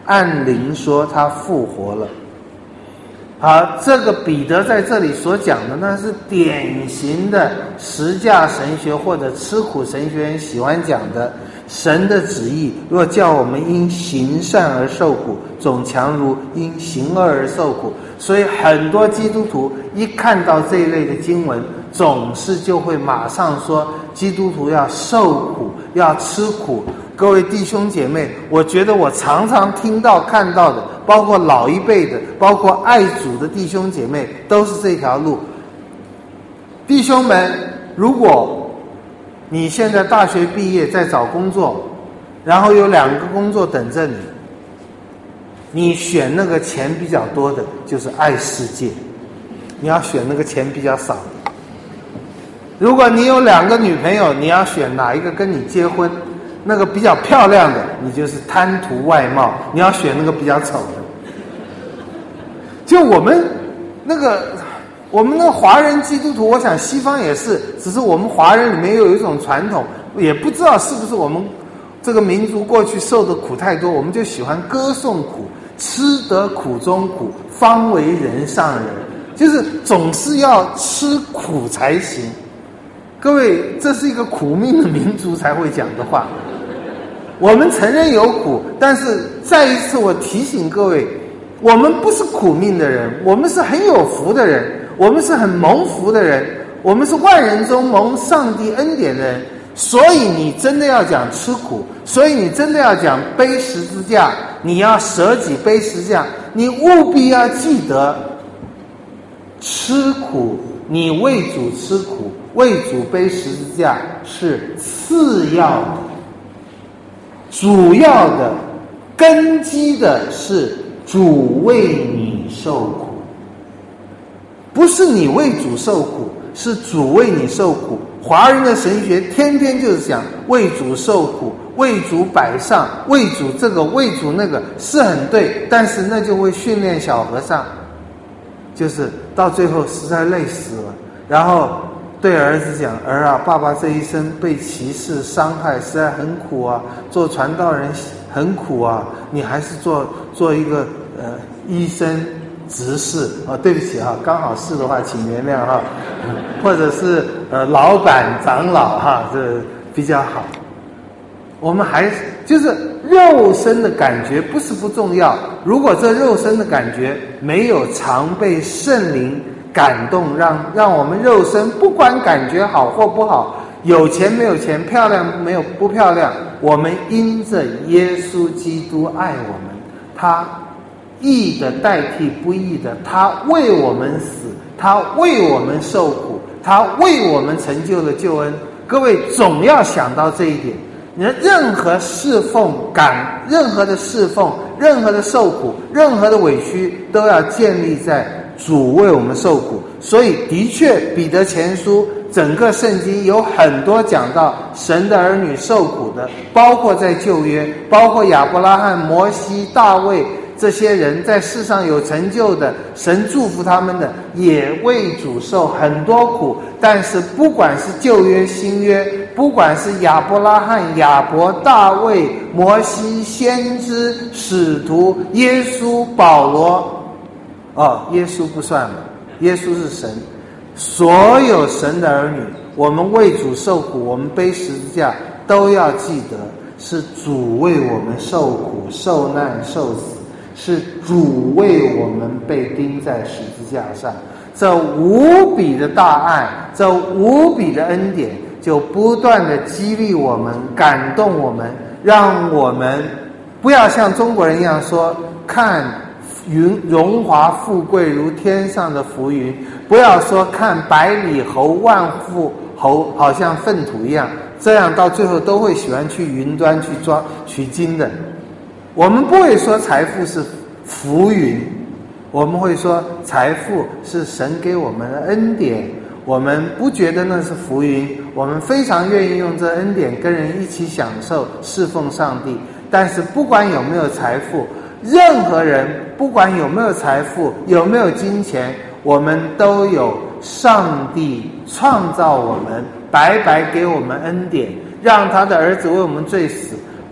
按灵说他复活了。好，这个彼得在这里所讲的，那是典型的十架神学或者吃苦神学人喜欢讲的神的旨意，若叫我们因行善而受苦，总强如因行恶而受苦。所以很多基督徒一看到这一类的经文，总是就会马上说基督徒要受苦，要吃苦。各位弟兄姐妹，我觉得我常常听到看到的，包括老一辈的，包括爱主的弟兄姐妹，都是这条路。弟兄们，如果你现在大学毕业在找工作，然后有两个工作等着你，你选那个钱比较多的，就是爱世界，你要选那个钱比较少的。如果你有两个女朋友，你要选哪一个跟你结婚，那个比较漂亮的，你就是贪图外貌，你要选那个比较丑的。就我们那个我们那个华人基督徒，我想西方也是，只是我们华人里面又有一种传统，也不知道是不是我们这个民族过去受的苦太多，我们就喜欢歌颂苦，吃得苦中苦，方为人上人，就是总是要吃苦才行。各位，这是一个苦命的民族才会讲的话。我们承认有苦，但是再一次我提醒各位，我们不是苦命的人，我们是很有福的人，我们是很蒙福的人，我们是万人中蒙上帝恩典的人。所以你真的要讲吃苦，所以你真的要讲背十字架，你要舍己背十字架，你务必要记得吃苦，你为主吃苦，为主背十字架是次要的，主要的根基的是主为你受苦，不是你为主受苦，是主为你受苦。华人的神学天天就是讲为主受苦，为主摆上，为主这个为主那个，是很对，但是那就会训练小和尚，就是到最后实在累死了，然后对儿子讲，儿啊，爸爸这一生被歧视伤害实在很苦啊，做传道人很苦啊，你还是做做一个呃医生执事啊，对不起啊，刚好是的话请原谅哈，或者是呃老板长老哈，这比较好。我们还就是肉身的感觉不是不重要，如果这肉身的感觉没有常被圣灵感动，让让我们肉身不管感觉好或不好，有钱没有钱，漂亮没有不漂亮，我们因着耶稣基督爱我们，他义的代替不义的，他为我们死，他为我们受苦，他为我们成就了救恩。各位总要想到这一点，你的任何侍奉感，任何的侍奉，任何的受苦，任何的委屈，都要建立在主为我们受苦。所以的确彼得前书整个圣经有很多讲到神的儿女受苦的，包括在旧约，包括亚伯拉罕、摩西、大卫，这些人在世上有成就的，神祝福他们的，也为主受很多苦。但是不管是旧约新约，不管是亚伯拉罕、亚伯、大卫、摩西、先知、使徒、耶稣、保罗，哦，耶稣不算了，耶稣是神。所有神的儿女，我们为主受苦，我们背十字架，都要记得是主为我们受苦、受难、受死，是主为我们被钉在十字架上。这无比的大爱，这无比的恩典，就不断的激励我们，感动我们，让我们不要像中国人一样说看云荣华富贵如天上的浮云，不要说看百里侯万户侯好像粪土一样，这样到最后都会喜欢去云端去抓取经的。我们不会说财富是浮云，我们会说财富是神给我们的恩典，我们不觉得那是浮云，我们非常愿意用这恩典跟人一起享受侍奉上帝。但是不管有没有财富，任何人不管有没有财富，有没有金钱，我们都有上帝创造我们，白白给我们恩典，让他的儿子为我们罪死，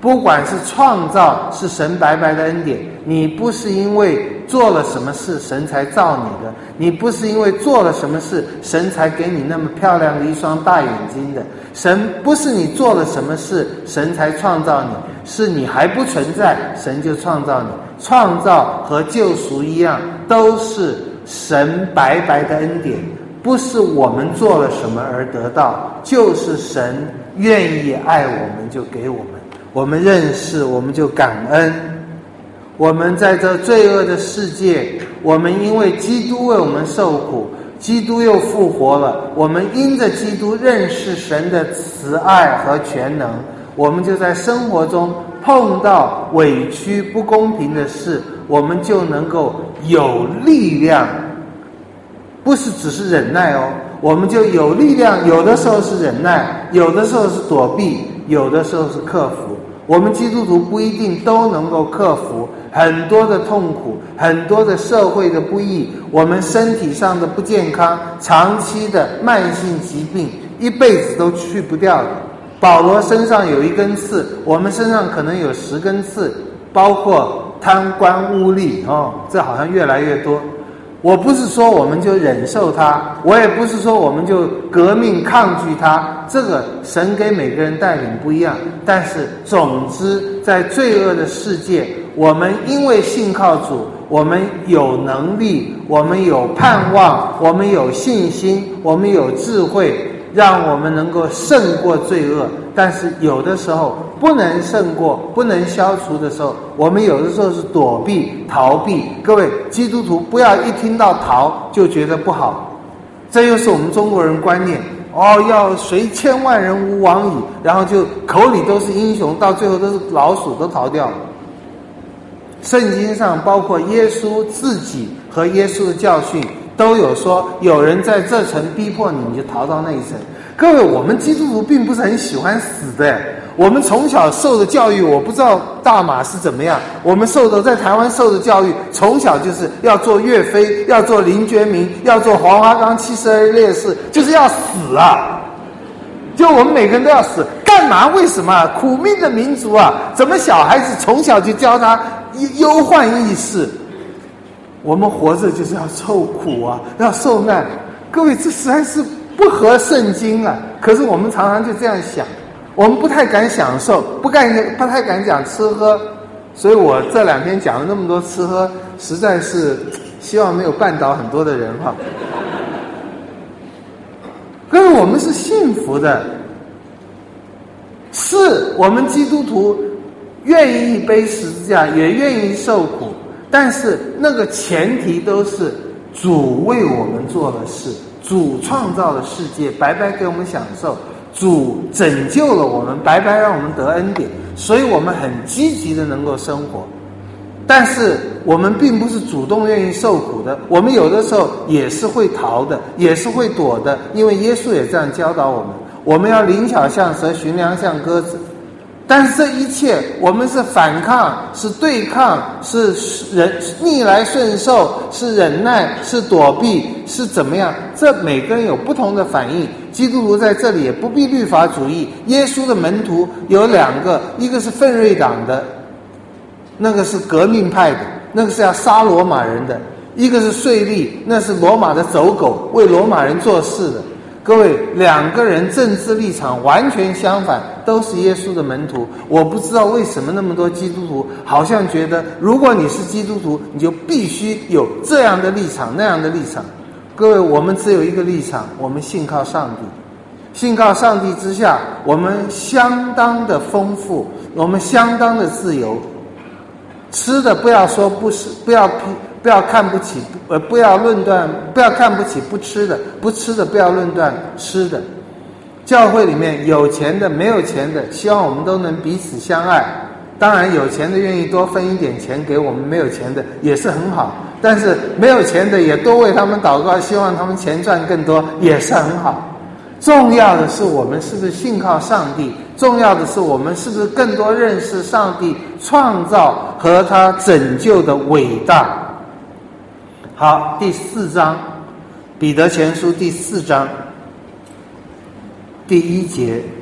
不管是创造是神白白的恩典，你不是因为做了什么事神才造你的，你不是因为做了什么事神才给你那么漂亮的一双大眼睛的，神不是你做了什么事神才创造你，是你还不存在神就创造你。创造和救赎一样，都是神白白的恩典，不是我们做了什么而得到，就是神愿意爱我们就给我们，我们认识我们就感恩。我们在这罪恶的世界，我们因为基督为我们受苦，基督又复活了，我们因着基督认识神的慈爱和全能，我们就在生活中碰到委屈不公平的事，我们就能够有力量，不是只是忍耐哦，我们就有力量，有的时候是忍耐，有的时候是躲避，有的时候是克服。我们基督徒不一定都能够克服很多的痛苦，很多的社会的不易，我们身体上的不健康，长期的慢性疾病，一辈子都去不掉的。保罗身上有一根刺，我们身上可能有十根刺，包括贪官污吏哦，这好像越来越多。我不是说我们就忍受它，我也不是说我们就革命抗拒它，这个神给每个人带领不一样。但是总之在罪恶的世界，我们因为信靠主，我们有能力，我们有盼望，我们有信心，我们有智慧，让我们能够胜过罪恶。但是有的时候不能胜过，不能消除的时候，我们有的时候是躲避逃避。各位基督徒不要一听到逃就觉得不好，这又是我们中国人观念哦，要随千万人吾往矣，然后就口里都是英雄，到最后都是老鼠都逃掉了。圣经上包括耶稣自己和耶稣的教训都有说，有人在这层逼迫你，你就逃到那一层。各位，我们基督徒并不是很喜欢死的，我们从小受的教育，我不知道大马是怎么样，我们受的在台湾受的教育，从小就是要做岳飞，要做林觉民，要做黄花岗七十二烈士，就是要死啊！就我们每个人都要死，干嘛？为什么？苦命的民族啊，怎么小孩子从小就教他忧患意识？我们活着就是要受苦啊，要受难。各位，这实在是不合圣经啊！可是我们常常就这样想，我们不太敢享受，不敢不太敢讲吃喝，所以我这两天讲了那么多吃喝，实在是希望没有绊倒很多的人哈。可是我们是幸福的，是我们基督徒愿意背十字架，也愿意受苦，但是那个前提都是主为我们做的事，主创造了世界，白白给我们享受，主拯救了我们，白白让我们得恩典，所以我们很积极的能够生活。但是我们并不是主动愿意受苦的，我们有的时候也是会逃的，也是会躲的，因为耶稣也这样教导我们，我们要灵巧像蛇，驯良像鸽子。但是这一切我们是反抗，是对抗，是忍逆来顺受，是忍耐，是躲避，是怎么样，这每个人有不同的反应。基督徒在这里也不必律法主义，耶稣的门徒有两个，一个是奋锐党的，那个是革命派的，那个是要杀罗马人的，一个是税吏，那是罗马的走狗，为罗马人做事的。各位，两个人政治立场完全相反，都是耶稣的门徒。我不知道为什么那么多基督徒好像觉得，如果你是基督徒，你就必须有这样的立场那样的立场。各位，我们只有一个立场，我们信靠上帝。信靠上帝之下，我们相当的丰富，我们相当的自由。吃的不要说不是，不要不要看不起，呃，不要论断，不要看不起不吃的，不吃的不要论断吃的。教会里面有钱的没有钱的，希望我们都能彼此相爱。当然有钱的愿意多分一点钱给我们没有钱的也是很好，但是没有钱的也多为他们祷告，希望他们钱赚更多也是很好。重要的是我们是不是信靠上帝，重要的是我们是不是更多认识上帝创造和他拯救的伟大。好，第四章，彼得前书第四章第一节，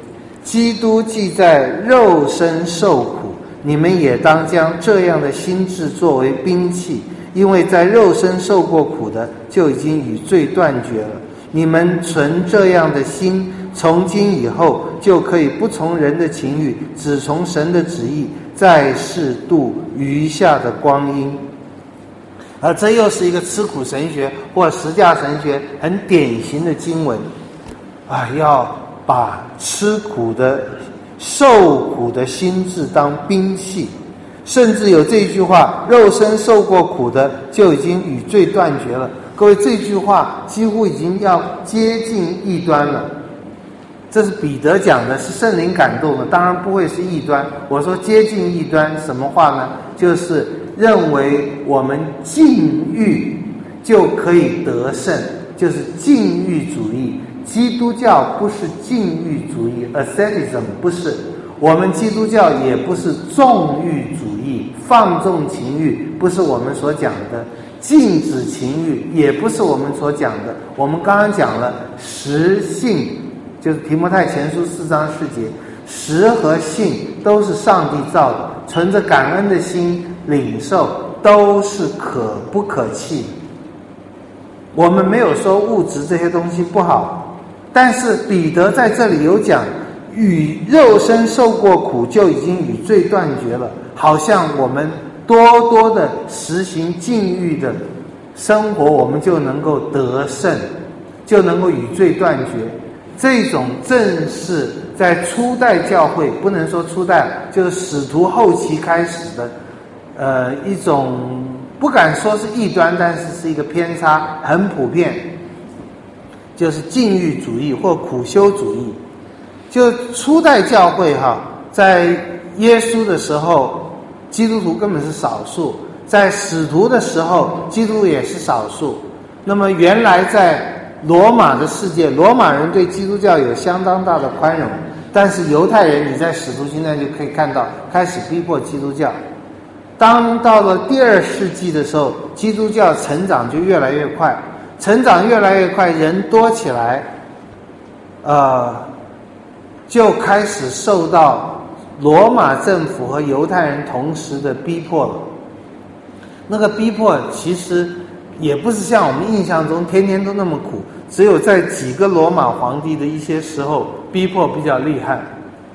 基督既在肉身受苦，你们也当将这样的心志作为兵器，因为在肉身受过苦的，就已经与罪断绝了。你们存这样的心，从今以后就可以不从人的情欲，只从神的旨意，在世度余下的光阴。而这又是一个吃苦神学或十架神学很典型的经文啊，要把吃苦的受苦的心志当兵器，甚至有这句话，肉身受过苦的就已经与罪断绝了。各位，这句话几乎已经要接近异端了。这是彼得讲的，是圣灵感动的，当然不会是异端。我说接近异端什么话呢？就是认为我们禁欲就可以得胜，就是禁欲主义。基督教不是禁欲主义 asceticism 不是，我们基督教也不是纵欲主义，放纵情欲不是我们所讲的，禁止情欲也不是我们所讲的。我们刚刚讲了实性，就是提摩太前书四章四节，实和性都是上帝造的，存着感恩的心领受都是可不可弃。我们没有说物质这些东西不好，但是彼得在这里有讲，与肉身受过苦就已经与罪断绝了，好像我们多多的实行禁欲的生活，我们就能够得胜，就能够与罪断绝。这种正是在初代教会，不能说初代，就是使徒后期开始的呃一种，不敢说是异端，但是是一个偏差，很普遍，就是禁欲主义或苦修主义。就初代教会哈，在耶稣的时候，基督徒根本是少数；在使徒的时候，基督徒也是少数。那么原来在罗马的世界，罗马人对基督教有相当大的宽容，但是犹太人，你在使徒行传就可以看到，开始逼迫基督教。当到了第二世纪的时候，基督教成长就越来越快，成长越来越快，人多起来，呃，就开始受到罗马政府和犹太人同时的逼迫了。那个逼迫其实也不是像我们印象中天天都那么苦，只有在几个罗马皇帝的一些时候逼迫比较厉害。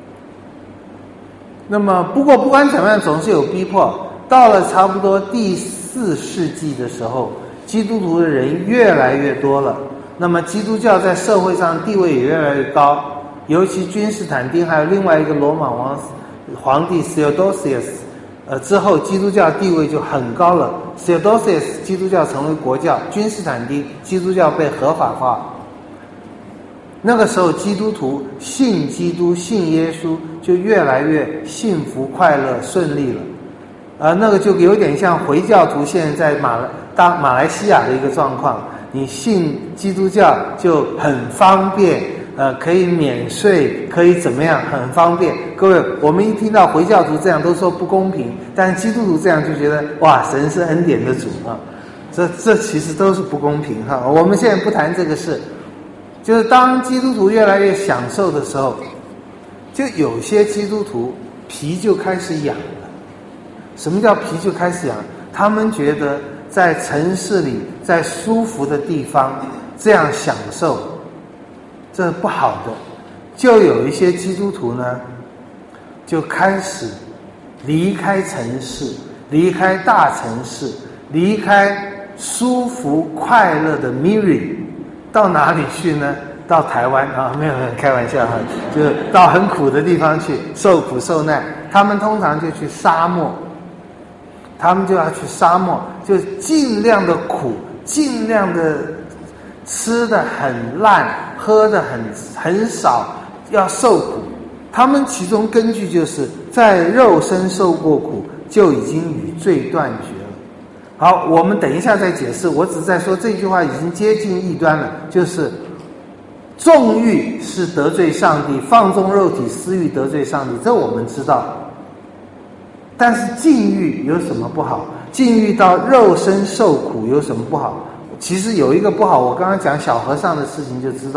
那么不过不管怎么样，总是有逼迫。到了差不多第四世纪的时候，基督徒的人越来越多了，那么基督教在社会上地位也越来越高，尤其君士坦丁还有另外一个罗马王皇帝 Theodosius， 呃之后基督教地位就很高了。Theodosius 基督教成为国教，君士坦丁基督教被合法化。那个时候基督徒信基督信耶稣就越来越幸福快乐顺利了。呃，那个就有点像回教徒现在在马来大马来西亚的一个状况，你信基督教就很方便，呃，可以免税，可以怎么样，很方便。各位，我们一听到回教徒这样都说不公平，但是基督徒这样就觉得哇，神是恩典的主啊，这这其实都是不公平哈。我们现在不谈这个事，就是当基督徒越来越享受的时候，就有些基督徒皮就开始痒了。什么叫皮就开始痒？他们觉得在城市里，在舒服的地方这样享受，这不好的。就有一些基督徒呢，就开始离开城市，离开大城市，离开舒服快乐的 Miri， 到哪里去呢？到台湾啊，没有没有开玩笑哈，就是到很苦的地方去受苦受难。他们通常就去沙漠。他们就要去沙漠，就尽量的苦，尽量的吃的很烂，喝的很很少，要受苦。他们其中根据就是在肉身受过苦，就已经与罪断绝了。好，我们等一下再解释，我只在说这句话已经接近异端了，就是纵欲是得罪上帝，放纵肉体私欲得罪上帝，这我们知道。但是禁欲有什么不好？禁欲到肉身受苦有什么不好？其实有一个不好，我刚刚讲小和尚的事情就知道了。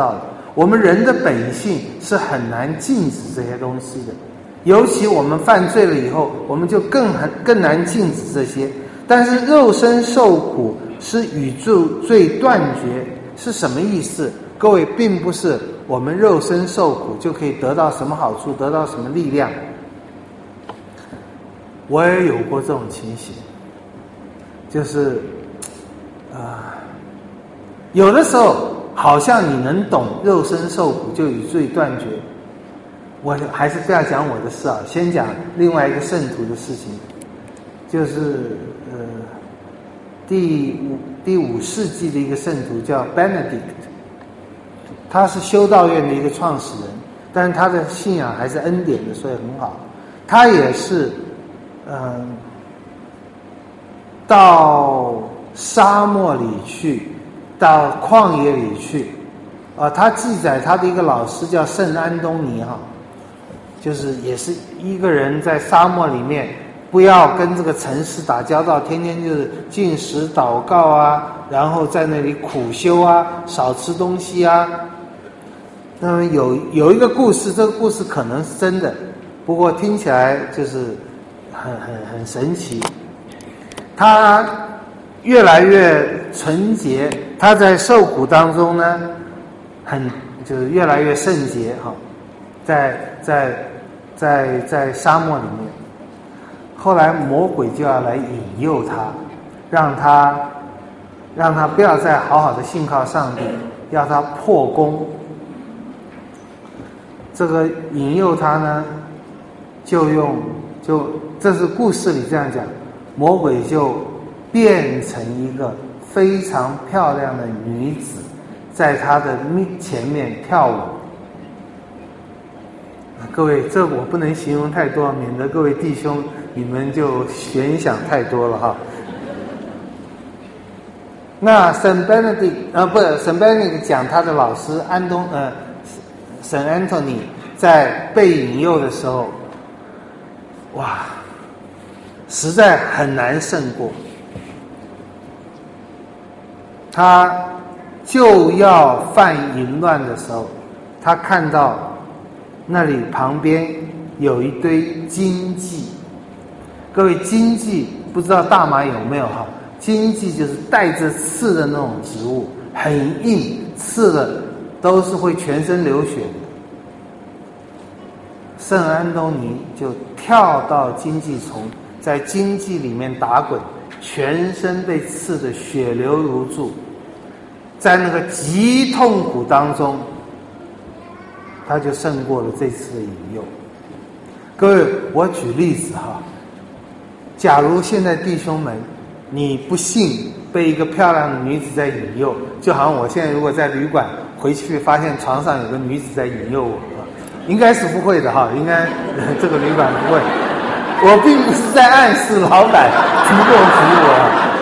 我们人的本性是很难禁止这些东西的，尤其我们犯罪了以后，我们就更很更难禁止这些。但是肉身受苦是与罪断绝，是什么意思？各位，并不是我们肉身受苦就可以得到什么好处，得到什么力量。我也有过这种情形，就是啊、呃，有的时候好像你能懂肉身受苦就与罪断绝。我还是不要讲我的事啊，先讲另外一个圣徒的事情，就是呃，第五第五世纪的一个圣徒叫 Benedict， 他是修道院的一个创始人，但是他的信仰还是恩典的，所以很好。他也是嗯、呃，到沙漠里去，到旷野里去啊、呃，他记载他的一个老师叫圣安东尼哈。就是也是一个人在沙漠里面，不要跟这个城市打交道，天天就是禁食祷告啊，然后在那里苦修啊，少吃东西啊。那么有有一个故事，这个故事可能是真的，不过听起来就是很很很神奇。他越来越纯洁，他在受苦当中呢，很就是越来越圣洁哈。在在在在沙漠里面，后来魔鬼就要来引诱他，让他让他不要再好好的信靠上帝，要他破功。这个引诱他呢，就用就这是故事里这样讲，魔鬼就变成一个非常漂亮的女子，在他的前面跳舞。各位，这我不能形容太多，免得各位弟兄你们就联想太多了哈。那圣 Benedict 呃不，圣 Benedict 讲他的老师安东呃圣 Anthony 在被引诱的时候，哇，实在很难胜过。他就要犯淫乱的时候，他看到那里旁边有一堆荆棘，各位荆棘不知道大马有没有哈？荆棘就是带着刺的那种植物，很硬，刺的都是会全身流血的。圣安东尼就跳到荆棘丛，在荆棘里面打滚，全身被刺得血流如注，在那个极痛苦当中，他就胜过了这次的引诱。各位，我举例子哈，假如现在弟兄们你不幸被一个漂亮的女子在引诱，就好像我现在如果在旅馆回去发现床上有个女子在引诱我，应该是不会的哈，应该这个旅馆不会。我并不是在暗示老板提供提我。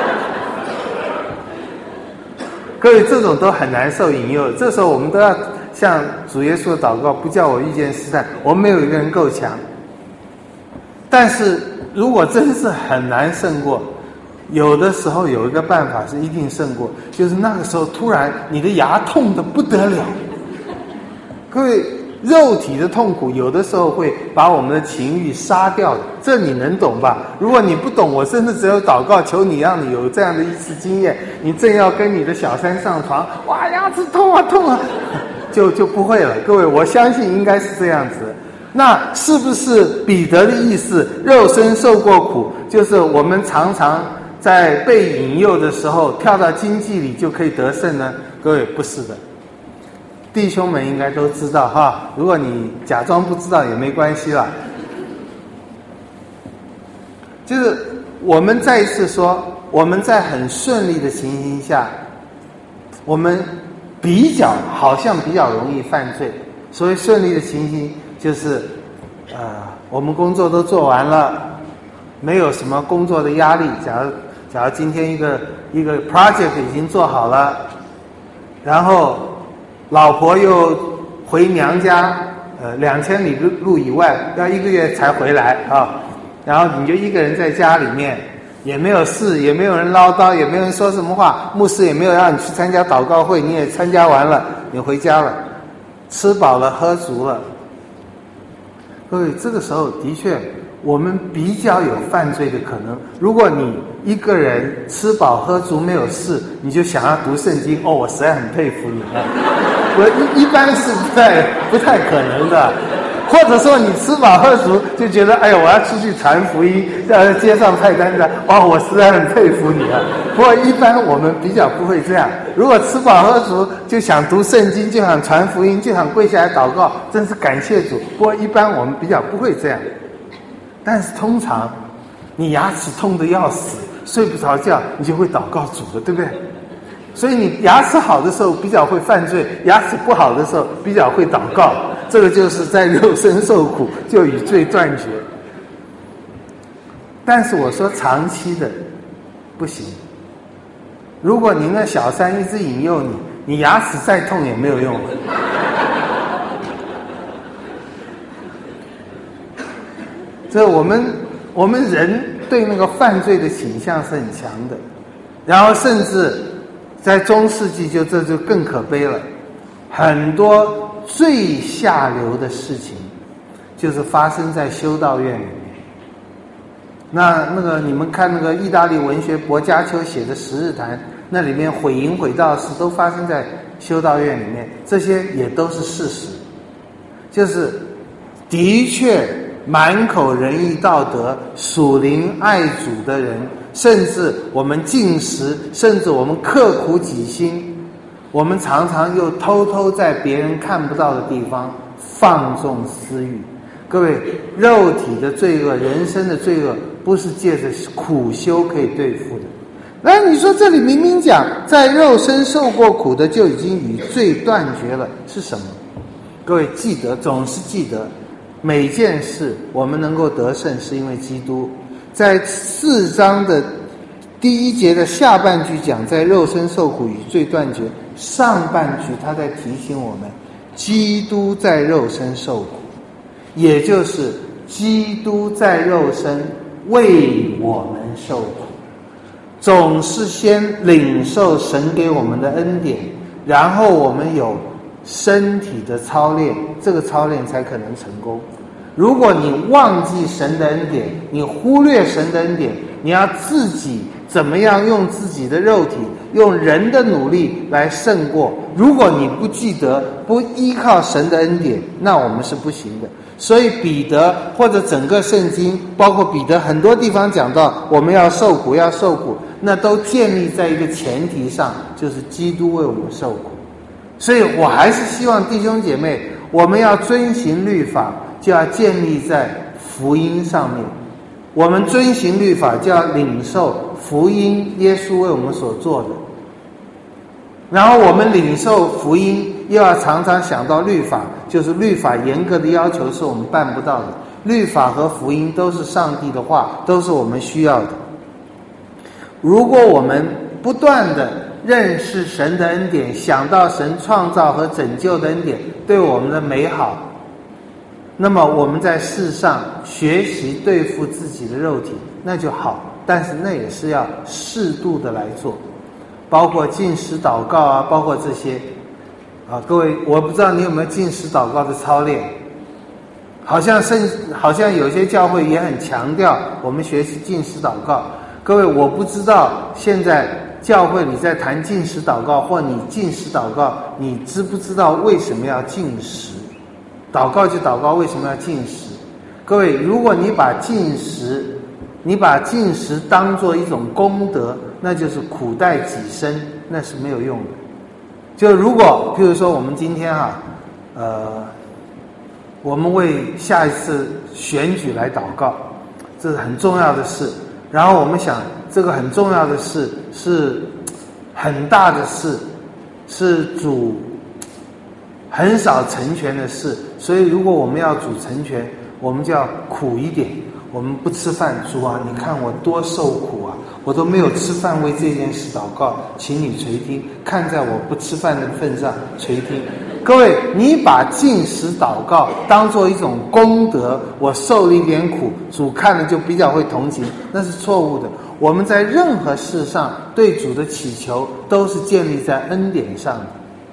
各位，这种都很难受引诱，这时候我们都要向主耶稣的祷告，不叫我遇见试探，我们没有一个人够强。但是如果真是很难胜过，有的时候有一个办法是一定胜过，就是那个时候突然你的牙痛得不得了。各位，肉体的痛苦有的时候会把我们的情欲杀掉的，这你能懂吧？如果你不懂，我甚至只有祷告求你，让你有这样的一次经验，你正要跟你的小三上床，哇，牙齿痛啊痛啊，就就不会了。各位，我相信应该是这样子。那是不是彼得的意思，肉身受过苦，就是我们常常在被引诱的时候跳到荆棘里就可以得胜呢？各位，不是的。弟兄们应该都知道哈，如果你假装不知道也没关系啦。就是我们再一次说，我们在很顺利的情形下，我们比较好像比较容易犯罪。所谓顺利的情形，就是呃，我们工作都做完了，没有什么工作的压力。假如假如今天一个一个 project 已经做好了，然后老婆又回娘家，呃，两千里路以外，要一个月才回来啊。然后你就一个人在家里面，也没有事，也没有人唠叨，也没有人说什么话，牧师也没有让你去参加祷告会，你也参加完了，你回家了。 吃饱了喝足了。各位，这个时候的确我们比较有犯罪的可能。如果你一个人吃饱喝足没有事，你就想要读圣经，哦，我实在很佩服你啊！我一一般是不太不太可能的。或者说你吃饱喝足就觉得，哎呀，我要出去传福音，在街上派单的，哇，我实在很佩服你啊！不过一般我们比较不会这样。如果吃饱喝足就想读圣经，就想传福音，就想跪下来祷告，真是感谢主。不过一般我们比较不会这样。但是通常你牙齿痛得要死，睡不着觉，你就会祷告主的，对不对？所以你牙齿好的时候比较会犯罪，牙齿不好的时候比较会祷告。这个就是在肉身受苦，就与罪断绝。但是我说长期的不行。如果你那小三一直引诱你，你牙齿再痛也没有用。这我们我们人对那个犯罪的倾向是很强的，然后甚至在中世纪就这就更可悲了，很多最下流的事情就是发生在修道院里面。那那个你们看那个意大利文学薄伽丘写的《十日谈》，那里面毁淫毁盗的事都发生在修道院里面，这些也都是事实。就是的确满口仁义道德、属灵爱主的人，甚至我们进食，甚至我们刻苦己心，我们常常又偷偷在别人看不到的地方放纵私欲。各位，肉体的罪恶、人生的罪恶，不是借着苦修可以对付的。那你说这里明明讲，在肉身受过苦的就已经与罪断绝了，是什么？各位记得，总是记得，每件事我们能够得胜，是因为基督。在四章的第一节的下半句讲，在肉身受苦与罪断绝，上半句他在提醒我们，基督在肉身受苦，也就是基督在肉身为我们受苦。总是先领受神给我们的恩典，然后我们有身体的操练，这个操练才可能成功。如果你忘记神的恩典，你忽略神的恩典，你要自己怎么样用自己的肉体，用人的努力来胜过，如果你不记得，不依靠神的恩典，那我们是不行的。所以彼得或者整个圣经，包括彼得很多地方讲到我们要受苦要受苦，那都建立在一个前提上，就是基督为我们受苦。所以我还是希望弟兄姐妹，我们要遵行律法，就要建立在福音上面。我们遵行律法，就要领受福音，耶稣为我们所做的。然后我们领受福音，又要常常想到律法，就是律法严格的要求是我们办不到的。律法和福音都是上帝的话，都是我们需要的。如果我们不断的认识神的恩典，想到神创造和拯救的恩典对我们的美好，那么我们在世上学习对付自己的肉体，那就好。但是那也是要适度的来做，包括禁食祷告啊，包括这些啊。各位，我不知道你有没有禁食祷告的操练，好像圣好像有些教会也很强调我们学习禁食祷告。各位，我不知道现在教会里在谈禁食祷告，或你禁食祷告，你知不知道为什么要禁食？祷告就祷告，为什么要禁食？各位，如果你把禁食你把禁食当作一种功德，那就是苦待己身，那是没有用的。就如果譬如说我们今天啊呃我们为下一次选举来祷告，这是很重要的事，然后我们想这个很重要的事是很大的事，是主很少成全的事，所以如果我们要主成全，我们就要苦一点。我们不吃饭，主啊，你看我多受苦啊，我都没有吃饭为这件事祷告，请你垂听，看在我不吃饭的份上垂听。各位，你把禁食祷告当作一种功德，我受了一点苦，主看了就比较会同情，那是错误的。我们在任何事上对主的祈求都是建立在恩典上的。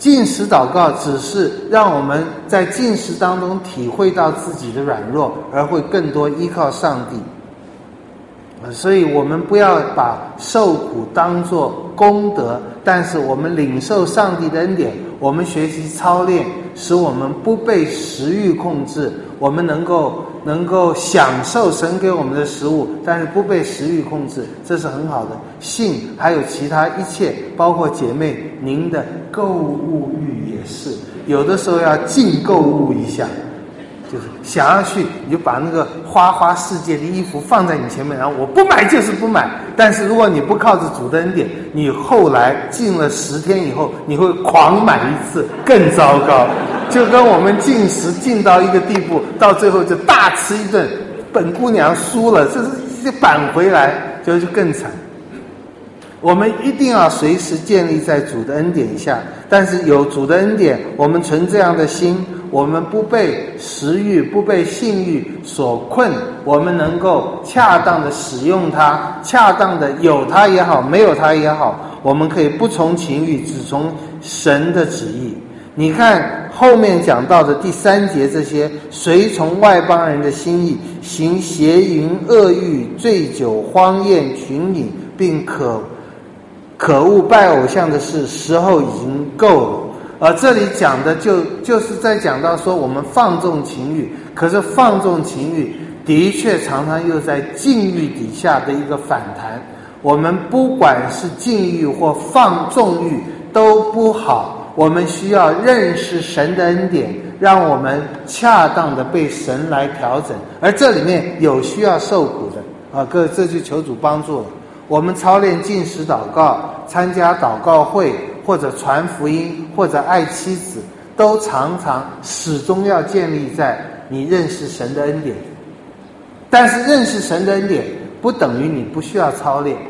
禁食祷告只是让我们在禁食当中体会到自己的软弱，而会更多依靠上帝。所以我们不要把受苦当作功德，但是我们领受上帝的恩典，我们学习操练，使我们不被食欲控制，我们能够能够享受神给我们的食物，但是不被食欲控制，这是很好的。性还有其他一切，包括姐妹您的购物欲也是，有的时候要禁购物一下，就是想要去，你就把那个花花世界的衣服放在你前面，然后我不买就是不买。但是如果你不靠着主的恩典，你后来禁了十天以后，你会狂买一次，更糟糕。就跟我们禁食禁到一个地步，到最后就大吃一顿，本姑娘输了，这是就扳回来，就就更惨。我们一定要随时建立在主的恩典下，但是有主的恩典，我们存这样的心，我们不被食欲、不被性欲所困，我们能够恰当的使用它，恰当的有它也好，没有它也好，我们可以不从情欲，只从神的旨意。你看后面讲到的第三节，这些随从外邦人的心意，行邪淫、恶欲、醉酒、荒宴、群饮，并可可恶拜偶像的事，时候已经够了。而这里讲的就就是在讲到说我们放纵情欲，可是放纵情欲的确常常又在禁欲底下的一个反弹。我们不管是禁欲或放纵欲都不好，我们需要认识神的恩典，让我们恰当的被神来调整。而这里面有需要受苦的啊，各这就求主帮助了。我们操练禁食祷告，参加祷告会，或者传福音，或者爱妻子，都常常始终要建立在你认识神的恩典。但是认识神的恩典不等于你不需要操练。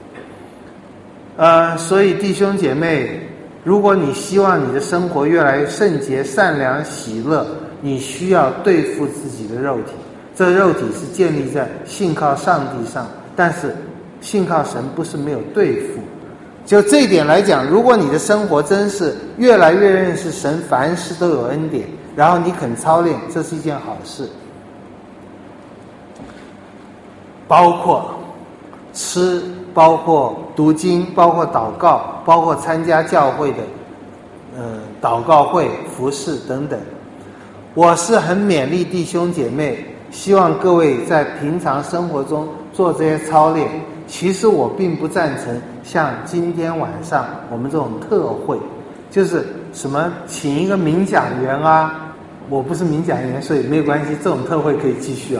呃，所以弟兄姐妹，如果你希望你的生活越来越圣洁、善良、喜乐，你需要对付自己的肉体。这肉体是建立在信靠上帝上，但是信靠神不是没有对付。就这一点来讲，如果你的生活真是越来越认识神，凡事都有恩典，然后你肯操练，这是一件好事。包括吃，包括读经，包括祷告，包括参加教会的呃祷告会、服事等等。我是很勉励弟兄姐妹，希望各位在平常生活中做这些操练。其实我并不赞成像今天晚上我们这种特会，就是什么请一个名讲员啊，我不是名讲员，所以没有关系，这种特会可以继续啊。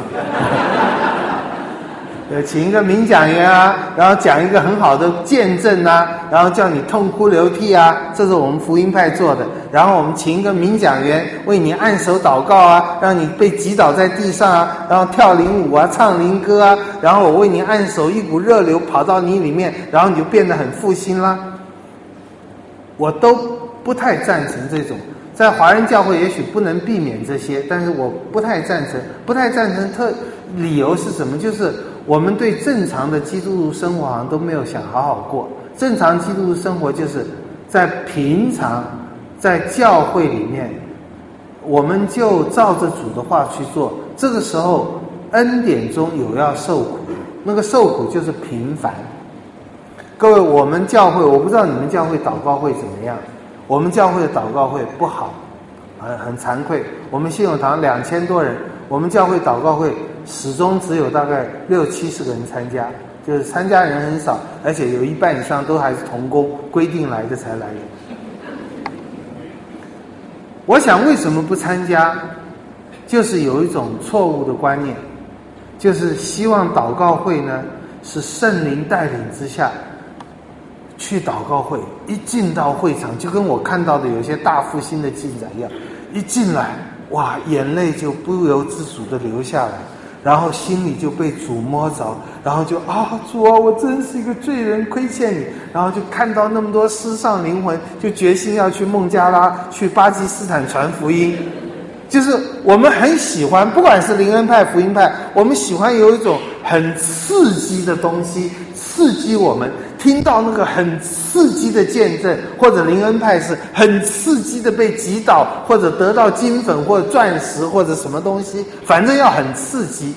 呃，请一个名讲员啊，然后讲一个很好的见证啊，然后叫你痛哭流涕啊，这是我们福音派做的。然后我们请一个名讲员为你按手祷告啊，让你被击倒在地上啊，然后跳灵舞啊，唱灵歌啊，然后我为你按手，一股热流跑到你里面，然后你就变得很复兴啦。我都不太赞成这种，在华人教会也许不能避免这些，但是我不太赞成，不太赞成特理由是什么？就是我们对正常的基督徒生活好像都没有想好好过。正常基督徒生活就是在平常在教会里面，我们就照着主的话去做。这个时候恩典中有要受苦，那个受苦就是平凡。各位，我们教会，我不知道你们教会祷告会怎么样，我们教会的祷告会不好，很很惭愧。我们信友堂两千多人，我们教会祷告会始终只有大概六七十个人参加，就是参加人很少，而且有一半以上都还是同工规定来的才来的。我想为什么不参加，就是有一种错误的观念，就是希望祷告会呢是圣灵带领之下去祷告会，一进到会场就跟我看到的有些大复兴的进展一样，一进来哇，眼泪就不由自主的流下来，然后心里就被主摸着，然后就啊，主啊，我真是一个罪人，亏欠你。然后就看到那么多失丧灵魂，就决心要去孟加拉、去巴基斯坦传福音。就是我们很喜欢，不管是灵恩派、福音派，我们喜欢有一种很刺激的东西，刺激我们， 听到那个很刺激的见证，或者灵恩派是很刺激的被击倒，或者得到金粉或者钻石或者什么东西，反正要很刺激。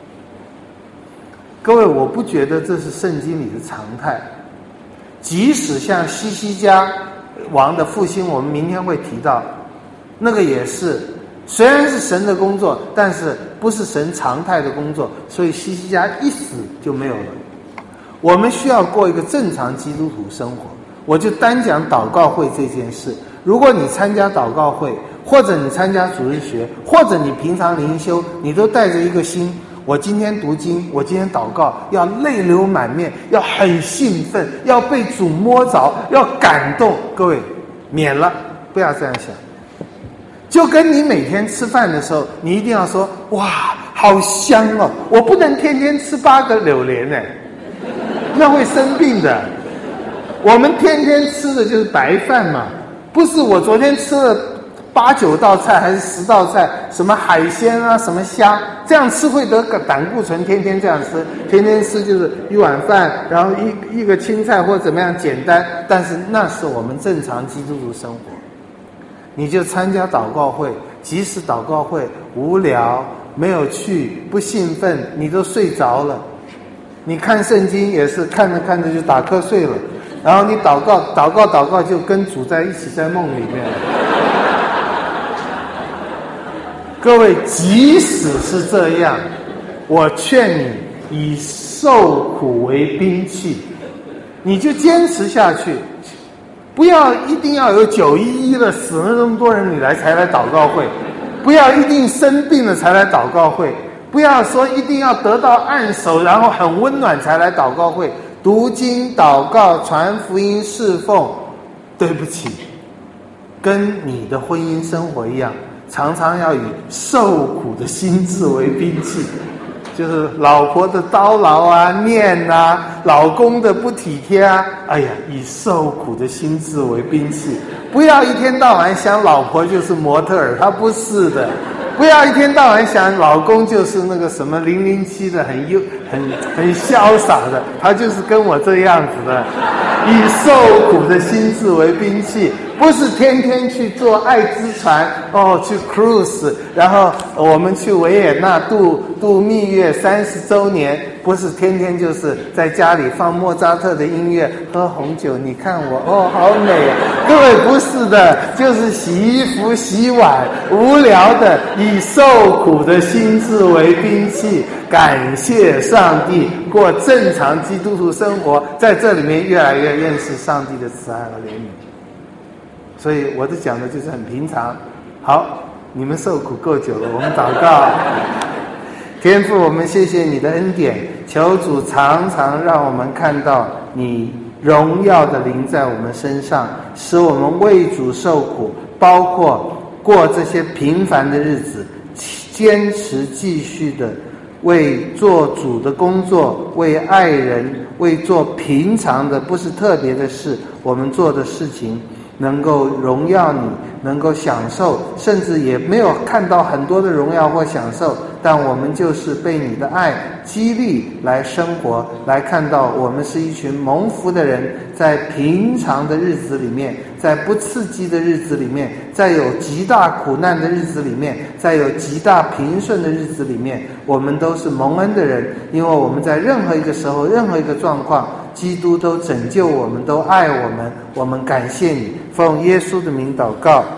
各位，我不觉得这是圣经里的常态。即使像西西家王的复兴，我们明天会提到，那个也是虽然是神的工作，但是不是神常态的工作，所以西西家一死就没有了。我们需要过一个正常基督徒生活。我就单讲祷告会这件事，如果你参加祷告会，或者你参加主日学，或者你平常灵修，你都带着一个心，我今天读经，我今天祷告，要泪流满面，要很兴奋，要被主摸着，要感动。各位，免了，不要这样想。就跟你每天吃饭的时候，你一定要说，哇，好香哦，我不能天天吃八个榴莲呢，那会生病的。我们天天吃的就是白饭嘛，不是我昨天吃了八九道菜还是十道菜，什么海鲜啊，什么虾，这样吃会得个胆固醇，天天这样吃，天天吃就是一碗饭，然后一一个青菜或怎么样简单，但是那是我们正常基督徒生活。你就参加祷告会，即使祷告会无聊，没有去，不兴奋，你都睡着了。你看圣经也是看着看着就打瞌睡了，然后你祷告祷告祷告就跟主在一起在梦里面。各位，即使是这样，我劝你以受苦为兵器，你就坚持下去。不要一定要有九一一了死了那么多人你来才来祷告会，不要一定生病了才来祷告会，不要说一定要得到按手然后很温暖才来祷告会。读经祷告传福音侍奉，对不起，跟你的婚姻生活一样，常常要以受苦的心志为兵器，就是老婆的叨劳啊念啊，老公的不体贴啊，哎呀，以受苦的心志为兵器。不要一天到晚想老婆就是模特儿，她不是的。不要一天到晚想老公就是那个什么零零七的很优很很潇洒的，他就是跟我这样子的。以受苦的心志为兵器，不是天天去做爱之船哦，去 cruise， 然后我们去维也纳度度蜜月三十周年，不是天天就是在家里放莫扎特的音乐，喝红酒，你看我哦好美。各位，不是的，就是洗衣服洗碗，无聊的，以受苦的心志为兵器，感谢上帝，过正常基督徒生活，在这里面越来越认识上帝的慈爱和怜悯。所以我的讲的就是很平常。好，你们受苦够久了，我们祷告。天父，我们谢谢你的恩典，求主常常让我们看到你荣耀的灵在我们身上，使我们为主受苦，包括过这些平凡的日子，坚持继续的为做主的工作，为爱人，为做平常的不是特别的事，我们做的事情能够荣耀你，能够享受，甚至也没有看到很多的荣耀或享受，但我们就是被你的爱激励来生活，来看到我们是一群蒙福的人，在平常的日子里面，在不刺激的日子里面，在有极大苦难的日子里面，在有极大平顺的日子里面，我们都是蒙恩的人，因为我们在任何一个时候，任何一个状况，基督都拯救我们，都爱我们，我们感谢你，奉耶稣的名祷告。